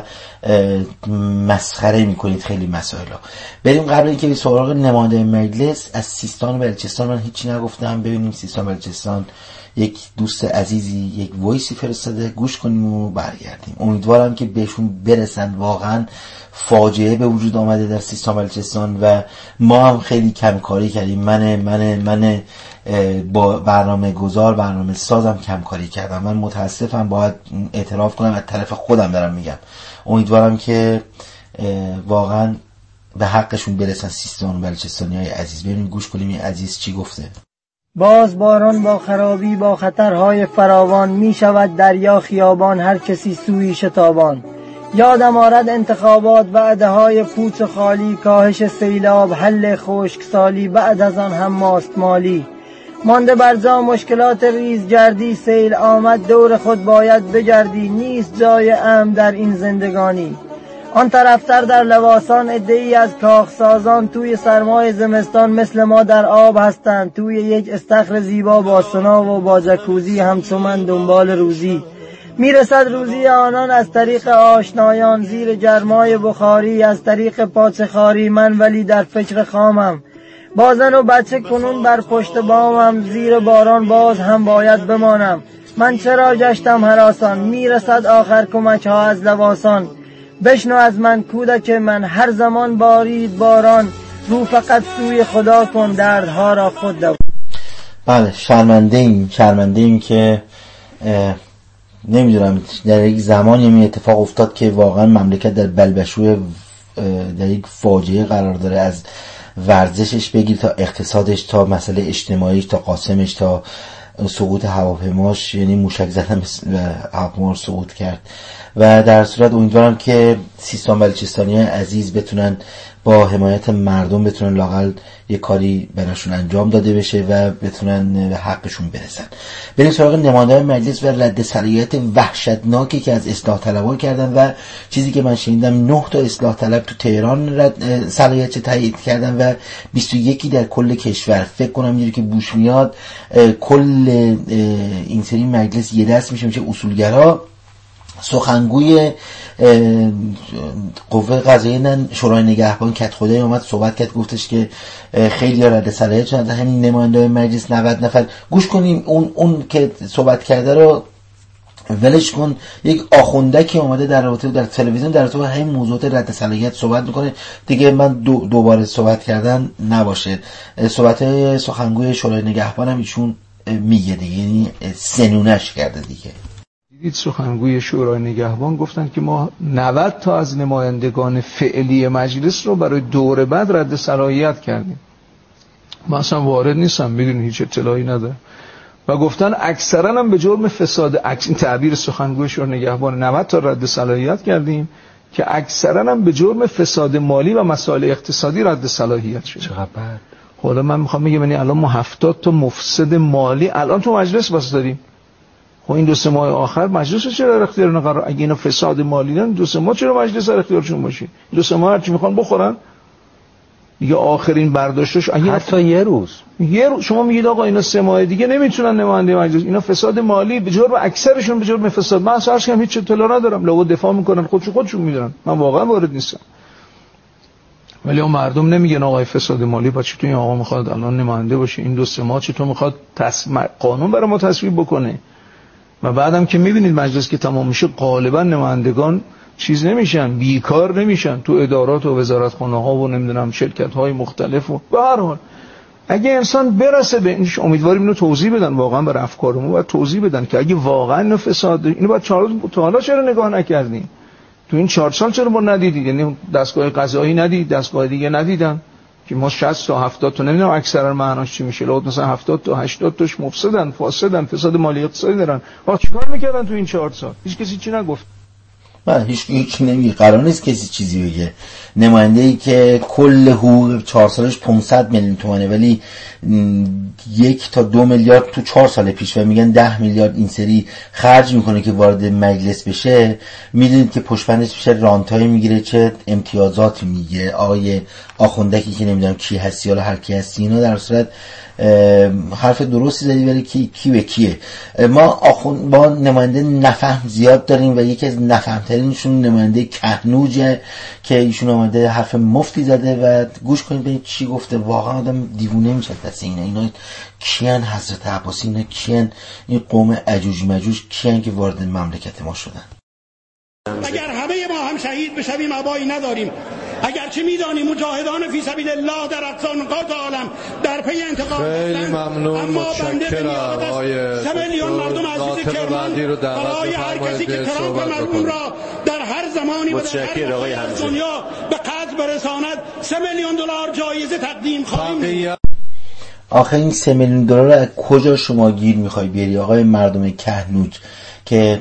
مسخره میکنید خیلی مسائل رو. بریم قبل اینکه به سراغ نماینده مجلس از سیستان و بلوچستان. من هیچی نگفتم، ببینیم سیستان و بلوچستان یک دوست عزیزی یک وایسی فرستاده، گوش کنیم و برگردیم. امیدوارم که بهشون برسن. واقعا فاجعه به وجود آمده در سیستان و بلوچستان و ما هم خیلی کمکاری کردیم. من من من با برنامه گذار برنامه سازم کمکاری کردم. من متاسفم، باید اعتراف کنم، از طرف خودم دارم میگم. امیدوارم که واقعا به حقشون برسن سیستان و بلوچستانی های عزیز. ببینیم گوش کنیم این عزیز چی گفته. باز باران با خرابی با خطرهای فراوان می شود دریا خیابان هر کسی سوی شتابان. یادم آرد انتخابات وعده های پوچ و خالی، کاهش سیلاب حل خشکسالی بعد از آن هم ماستمالی. مانده بر جا مشکلات ریز گردی، سیل آمد دور خود باید بگردی، نیست جای امن در این زندگانی. آن طرفتر در لواسان عده‌ای از کاخسازان توی سرمای زمستان مثل ما در آب هستند، توی یک استخر زیبا با سونا و با جکوزی همچو من دنبال روزی. میرسد روزی آنان از طریق آشنایان، زیر گرمای بخاری از طریق پاچخاری. من ولی در فکر خامم، با زن و بچه کنون بر پشت بامم، زیر باران باز هم باید بمانم. من چرا گشتم هراسان، میرسد آخر کمک ها از لواسان. بشنو از من کودک من، هر زمان بارید باران، رو فقط سوی خدا کن دردها را خود دوا. بله، شرمنده ایم شرمنده ایم که نمیدونم در یک زمانی می اتفاق افتاد که واقعا مملکت در بلبشوی در یک فاجعه قرار داره، از ورزشش بگیر تا اقتصادش تا مسئله اجتماعیش تا قاسمش تا سقوط هواپیماش، یعنی موشک زدن هواپیما سقوط کرد. و در صورت امیدوارم که سیستان بلوچستانی عزیز بتونن با حمایت مردم بتونن لااقل یه کاری براشون انجام داده بشه و بتونن به حقشون برسن. بریم سراغ نماینده‌های مجلس و رد صلاحیت وحشتناکی که از اصلاح طلبان کردن و چیزی که من شنیدم نه تا اصلاح طلب تو تهران رد صلاحیت تایید کردن و بیست و یک در کل کشور. فکر کنم اینجوری که بوش میاد کل این سری مجلس یه دست میشه میشه اصولگرا. سخنگوی قوه قضاییه شورای نگهبان کت خدای اومد صحبت کرد، گفتش که خیلی رد صلاحیت شدن، همین نماینده‌های مجلس نود نفر. گوش کنیم اون اون که صحبت کرده رو ولش کن. یک آخونده که اومده در رابطه در تلویزیون در رابطه با همین موضوعات رد صلاحیت صحبت میکنه دیگه. من دو دوباره صحبت کردن نباشه. صحبت سخنگوی شورای نگهبان هم ایشون میگه دیگه، یعنی سنونش کرده دیگه. دید سخنگوی شورای نگهبان گفتن که ما نود تا از نمایندگان فعلی مجلس رو برای دور بعد رد صلاحیت کردیم. من اصلا وارد نیستم، میدونی هیچ اطلاعی ندارم. و گفتن اکثرا هم به جرم فساد، این تعبیر سخنگوی شورای نگهبان، نود تا رد صلاحیت کردیم که اکثرا هم به جرم فساد مالی و مسائل اقتصادی رد صلاحیت شد. چقدر بد. حالا من میخوام بگم یعنی الان ما هفتاد تا مفسد مالی الان تو مجلس واسه داریم. خب این دو سه ماه آخر مجلس چرا در اختیار قرار؟ اگه اینا فساد مالی دارن دو سه ماه چرا مجلس در اختیارشون باشه؟ دو سه ماه هر چی میخوان بخورن دیگه. آخرین برداشتش اگه حتی یه روز یه روز شما میگید آقا اینا سه ماه دیگه نمیتونن نماینده مجلس، اینا فساد مالی به جرم اکثرشون به جرم فساد. من اصلا هیچ هیچ اطلاع ندارم، لو دفاع میکنن خودشون خودشون میدونن، من واقعا وارد نیستم. ولی اون مردم نمیگن آقا فساد مالی با چطور این آقا میخواد الان نماینده باشه، این دو سه ماه چطور میخواد تصمیم قانون برای ما تصویب بکنه. و بعدم که میبینید مجلس که تمام میشه غالبا نمایندگان چیز نمیشن، بیکار نمیشن تو ادارات و وزارتخانه ها و نمیدونم شرکت های مختلف. و به هر حال اگه انسان برسه به اینش، امیدواریم اینو توضیح بدن واقعا بر افکارمون و توضیح بدن که اگه واقعا فساد اینو بعد چهار تا حالا چرا نگاه نکردین؟ تو این چهار سال چرا ما ندیدید؟ یعنی دستگاه قضایی ندید، دستگاه دیگه ندیدن که ما شصت تا هفتاد تا نمیدونم اکثرا معناش چی میشه، لابد مثلا هفتاد تا هشتاد تاش مفسدن، فاسدن، فساد مالی اقتصادی دارن. آخه چیکار میکردن تو این چهار سال؟ هیچ کسی چی نگفت. من هیچ هیچ نمیگه، قرار نیست کسی چیزی بگه. نماینده‌ای که کل حقوق چهار سالش پانصد میلیون تومانه ولی یک تا دو میلیارد تو چهار سال پیش و میگن ده میلیارد این سری خرج میکنه که وارد مجلس بشه، میدونید که پشتبندش میشه رانتایی میگیره، چه امتیازاتی میگه. آقای آخوندکی که نمیدونم کی هستی یا هر کی هستی، اینا در صورت حرف درستی زدی، ولی کی کی به کیه؟ ما آخون با نماینده نفهم زیاد داریم و یکی از نفهمترینشون نماینده کهنوجه که ایشون آمده حرف مفتی زده و گوش کنید ببینید چی گفته. واقعا آدم دیوونه میشه دست اینا. اینا کیان؟ حضرت عباسی اینا کیان؟ این قوم عجوج مجوج کیان که وارد مملکت ما شدن؟ اگر همه ما هم شهید بشویم ابایی نداریم. اگرچه میدانیم مجاهدان فی سبیل الله در اقصا نقاط عالم در پی انتقام خیلی ممنون، اما متشکرم آقای سه میلیون مردم عزیز کرمان برای هر کسی که ترامپ مرحوم را در هر زمانی و در هر دنیا به قتل برساند سه میلیون دلار جایزه تقدیم خواهیم. آخه این سه میلیون دلار رو از کجا شما گیر میخوای بیاری آقای مردم کهنوج که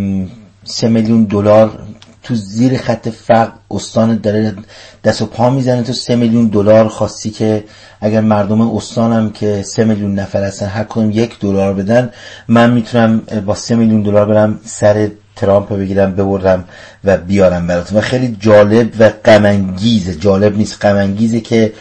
سه میلیون دلار تو زیر خط فقر استان داره دست و پا میزنه؟ تو سه میلیون دلار خواستی که اگر مردم استانم که سه میلیون نفر هستن هر کدوم یک دلار بدن، من میتونم با سه میلیون دلار برم سر ترامپ بگیرم ببرم و بیارم براتون. و خیلی جالب و غم انگیزه، جالب نیست غم انگیزه که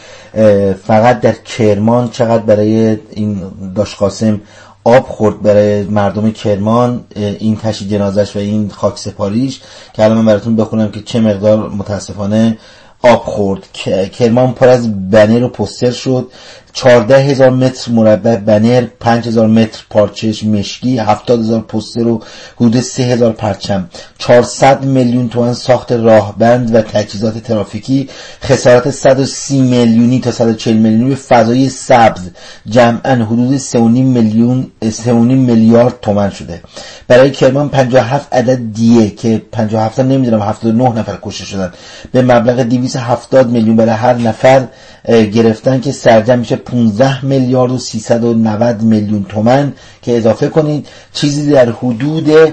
فقط در کرمان چقدر برای این داش قاسم آب خورد، برای مردم کرمان این تشییع جنازش و این خاک سپاریش که الان من براتون بخونم که چه مقدار متاسفانه آب خورد. کرمان پر از بنر و پوستر شد، چهارده هزار متر مربع بنر، پنج هزار متر پارچه مشکی، هفتاد هزار پوستر و حدود سه هزار پرچم، چهارصد میلیون تومان ساخت راهبند و تجهیزات ترافیکی، خسارات صد و سی میلیونی تا صد و چهل میلیونی به فضای سبز، جمعاً حدود سه و نیم میلیون سه و نیم میلیارد تومان شده. برای کرمان پنجاه و هفت عدد دیه که پنجاه و هفت نمیدونم هفتاد و نه نفر کشته شدن به مبلغ دویست و هفتاد میلیون برای هر نفر گرفتن که سرجم میشه پانزده میلیارد و سیصد و نود میلیون تومان که اضافه کنید چیزی در حدود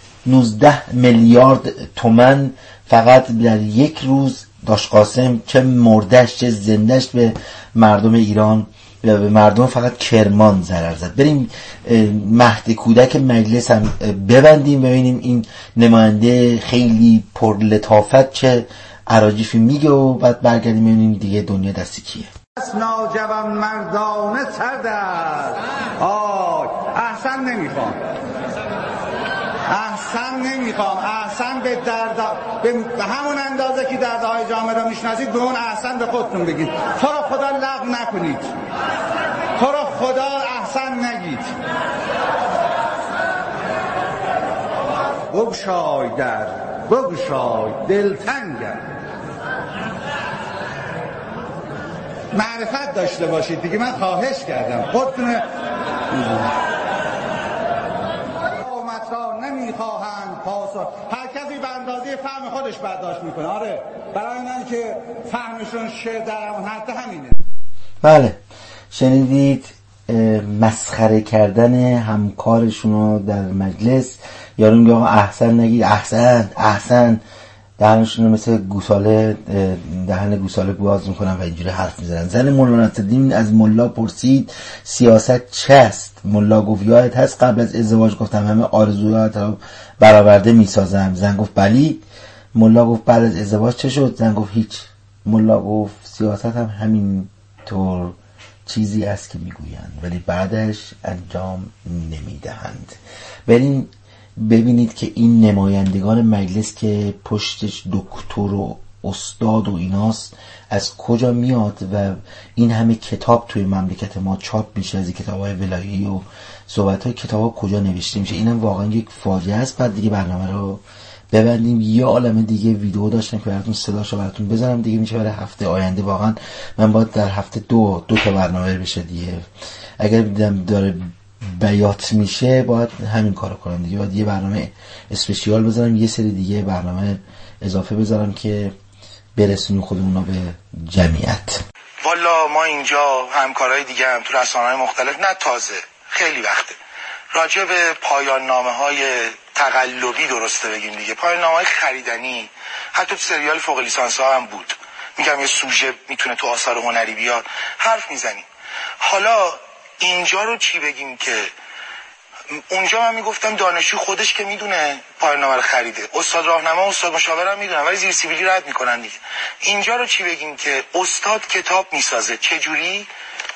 نوزده میلیارد تومان فقط در یک روز داش قاسم چه مردش چه زندش به مردم ایران و به مردم فقط کرمان ضرر زد. بریم مهد کودک مجلس هم ببندیم ببینیم این نماینده خیلی پر لطافت چه عراجیفی میگه و بعد برگردیم ببینیم دیگه دنیا دستی کیه. ناجوان مردانه سرد است. آی احسن نمیخوام احسن نمیخوام احسن به درد به همون اندازه که دردهای جامعه را میشناسید به اون احسن به خودتون بگید. تو رو خدا لغو نکنید، تو رو خدا احسن نگید. بگشای در بگشای دلتنگم، معرفت داشته باشید دیگه. من خواهش کردم خودتون قومت را نمیخواهند پاسخ. هر کسی به اندازه فهم خودش برداشت میکنه. آره برای من که فهمشون شه در اون حد همینه. بله شنیدید مسخره کردن همکارشون رو در مجلس. یارو میگه آقا احسن نگید، احسن احسن، دهنشون رو مثل گوساله دهن گوساله باز میکنن و اینجوری حرف میزنن. زن مولا نصرالدین از ملا پرسید سیاست چه است؟ ملا گفت یادت هست قبل از ازدواج گفتم همه آرزوهات رو برآورده میسازم. زن گفت بلی. ملا گفت بعد از ازدواج چه شد؟ زن گفت هیچ. ملا گفت سیاست هم همین طور چیزی است که میگویند ولی بعدش انجام نمیدهند. بریم ببینید که این نمایندگان مجلس که پشتش دکتر و استاد و ایناست از کجا میاد و این همه کتاب توی مملکت ما چاپ میشه از کتاب‌های ولایی و صحبت‌های کتاب‌ها کجا نوشته میشه. اینم واقعا یک فاجعه است. بعد دیگه برنامه رو ببندیم. یه عالمه دیگه ویدیو داشتم که براتون صداشو براتون بذارم دیگه میشه برای هفته آینده. واقعا من باید در هفته دو دو تا برنامه بشه دیگه. اگر دیدم داره بیات میشه باید همین کارو کنم دیگه. باید یه برنامه اسپشیال بذارم، یه سری دیگه برنامه اضافه بذارم که برسونیم خودمون به جمعیت. والا ما اینجا همکارای دیگه هم تو رسانه‌های مختلف نه تازه خیلی وقته راجع به پایان نامه‌های تقلبی درسته بگیم دیگه، پایان نامه‌های خریدنی، حتی تو سریال فوق لیسانس ها هم بود. میگم یه سوژه میتونه تو آثار هنری بیاد حرف میزنیم. حالا اینجا رو چی بگیم که اونجا من میگفتم دانشجو خودش که میدونه پایان نامه رو خریده، استاد راهنما استاد مشاورم میدونن ولی زیر سیبیلی رد میکنن دیگه. اینجا رو چی بگیم که استاد کتاب میسازه چجوری؟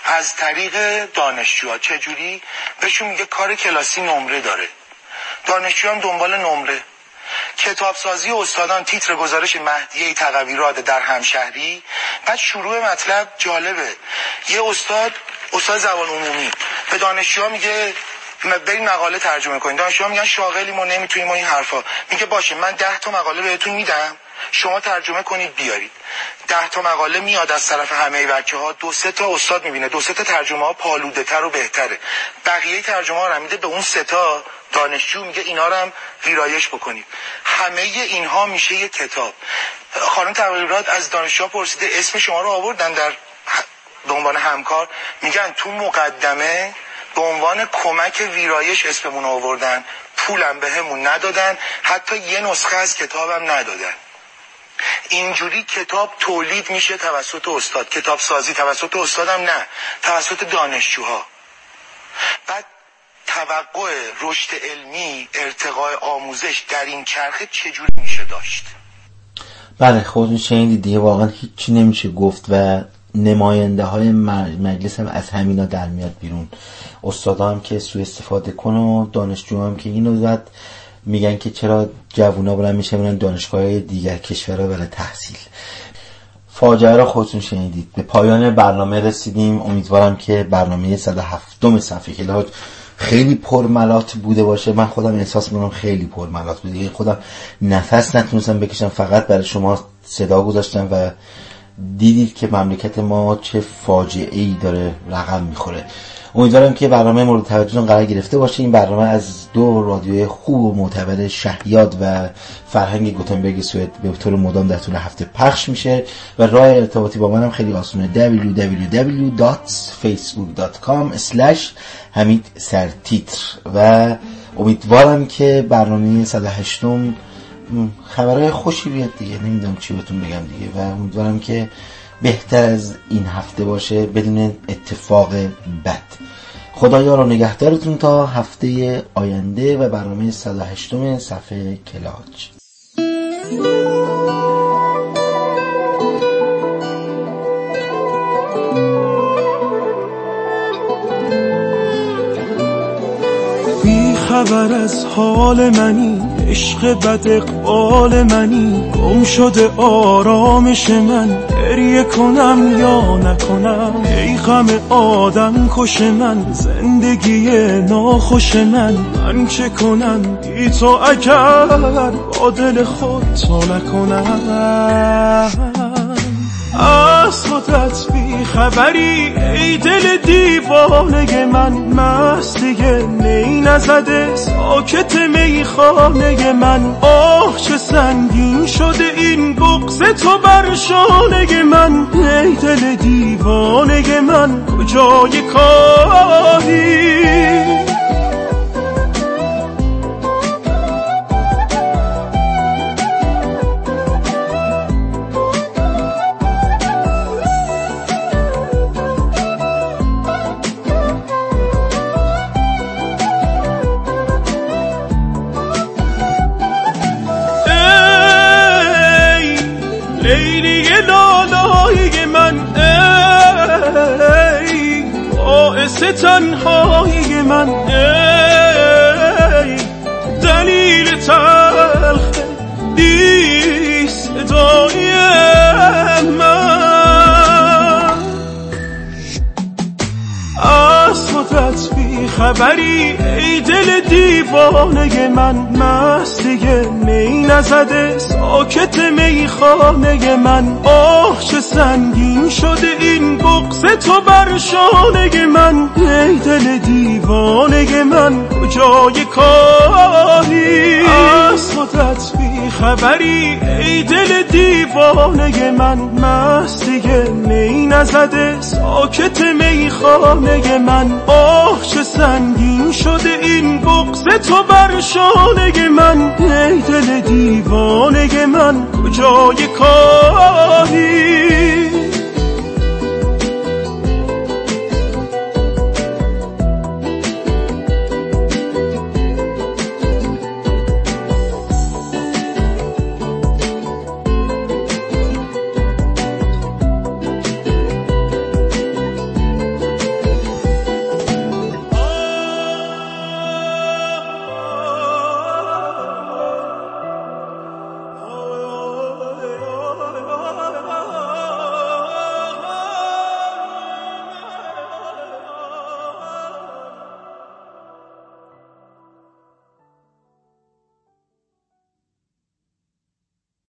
از طریق دانشجوها. چجوری؟ بهشون میگه کار کلاسی نمره داره، دانشجو هم دنبال نمره. کتابسازی استادان تیتر گزارش مهدیه تقویراد در همشهری. بعد شروع مطلب جالبه، یه استاد استاد زبان عمومی به دانشجوها میگه بریم مقاله ترجمه کنید. دانشجوها میگن شاغلی ما نمیتونیم، ما این حرفا. میگه باشه من ده تا مقاله بهتون میدم، شما ترجمه کنید بیارید. ده تا مقاله میاد از طرف همه بچه‌ها، دو سه تا استاد میبینه، دو سه تا ترجمه ها پالوده تر و بهتره، بقیه ترجمه ها رو میده به اون سه تا دانشجو، میگه اینا رو هم ویرایش بکنید. همه اینها میشه یک کتاب. خانم تقویراد از دانشجوها پرسیده اسم شما رو آوردن در به عنوان همکار، میگن تو مقدمه به عنوان کمک ویرایش اسممون آوردن، پولم بهمون ندادن، حتی یه نسخه از کتابم ندادن. اینجوری کتاب تولید میشه توسط استاد، کتاب سازی توسط استادم نه، توسط دانشجوها. بعد توقع رشد علمی، ارتقاء آموزش در این چرخه چجوری میشه داشت؟ بله خودتون شنیدید دیگه، واقعا هیچی نمیشه گفت و نماینده های مجلس هم از همینا در میاد بیرون. استادا هم که سوء استفاده کنه و دانشجو هم که اینو زد میگن که چرا جوونا برن میشه برن دانشگاه دیگر کشورها برای تحصیل. فاجعه را خودتون شنیدید. به پایان برنامه رسیدیم. امیدوارم که برنامه صد و هفتم صفحه کلاج خیلی پرملات بوده باشه. من خودم احساس میکنم خیلی پرملات بوده، دیگه خودم نفس نتونستم بکشم، فقط برای شما صدا گذاشتم و دیدید که مملکت ما چه فاجعه‌ای داره رقم میخوره. امیدوارم که برنامه مورد توجهتون قرار گرفته باشه. این برنامه از دو رادیوی خوب و معتبر شهیاد و فرهنگ گوتنبرگ سوئد به طور مدام در طول هفته پخش میشه و راه ارتباطی با منم خیلی آسونه، دبلیو دبلیو دبلیو دات فیسبوک دات کام اسلش حمید سرتیتر. و امیدوارم که برنامه صد و هشتم خبرهای خوشی بیاد دیگه، نمیدونم چی بهتون بگم دیگه، و امیدوارم که بهتر از این هفته باشه بدون اتفاق بد. خدایا رو نگهدارتون تا هفته آینده و برنامه صد و هشتم صفحه کلاج. خبر از حال منی، عشق بد اقبال منی، گم شده آرامش من، گریه کنم یا نکنم، ای غم آدم کش من، زندگی ناخوش من، من چه کنم بی تو اگر با دل خود تو نکنم. از خودت بی خبری ای دل دیوانه من، مست دیگه می نزده ساکت میخانه من، آه چه سنگین شده این بغض تو بر شانه من، ای دل دیوانه من کجای کاری؟ تنهایی من، ای دلیل تلخ بی صدای من، از خودت بی خبری ای دل دیوانه من، مست دیگه می نزده ساکت میخانه من، آه چه سنگین شده این بغض تو بر شانه من، ای دل دیوانه من کجای کاری؟ از خودت بی خبری ای دل دیوانه من، مست دیگه می نزده ساکت میخانه من، آه چه سنگین شده این بغض تو بر شانه من، ای دل دیوانه من کجای کاری؟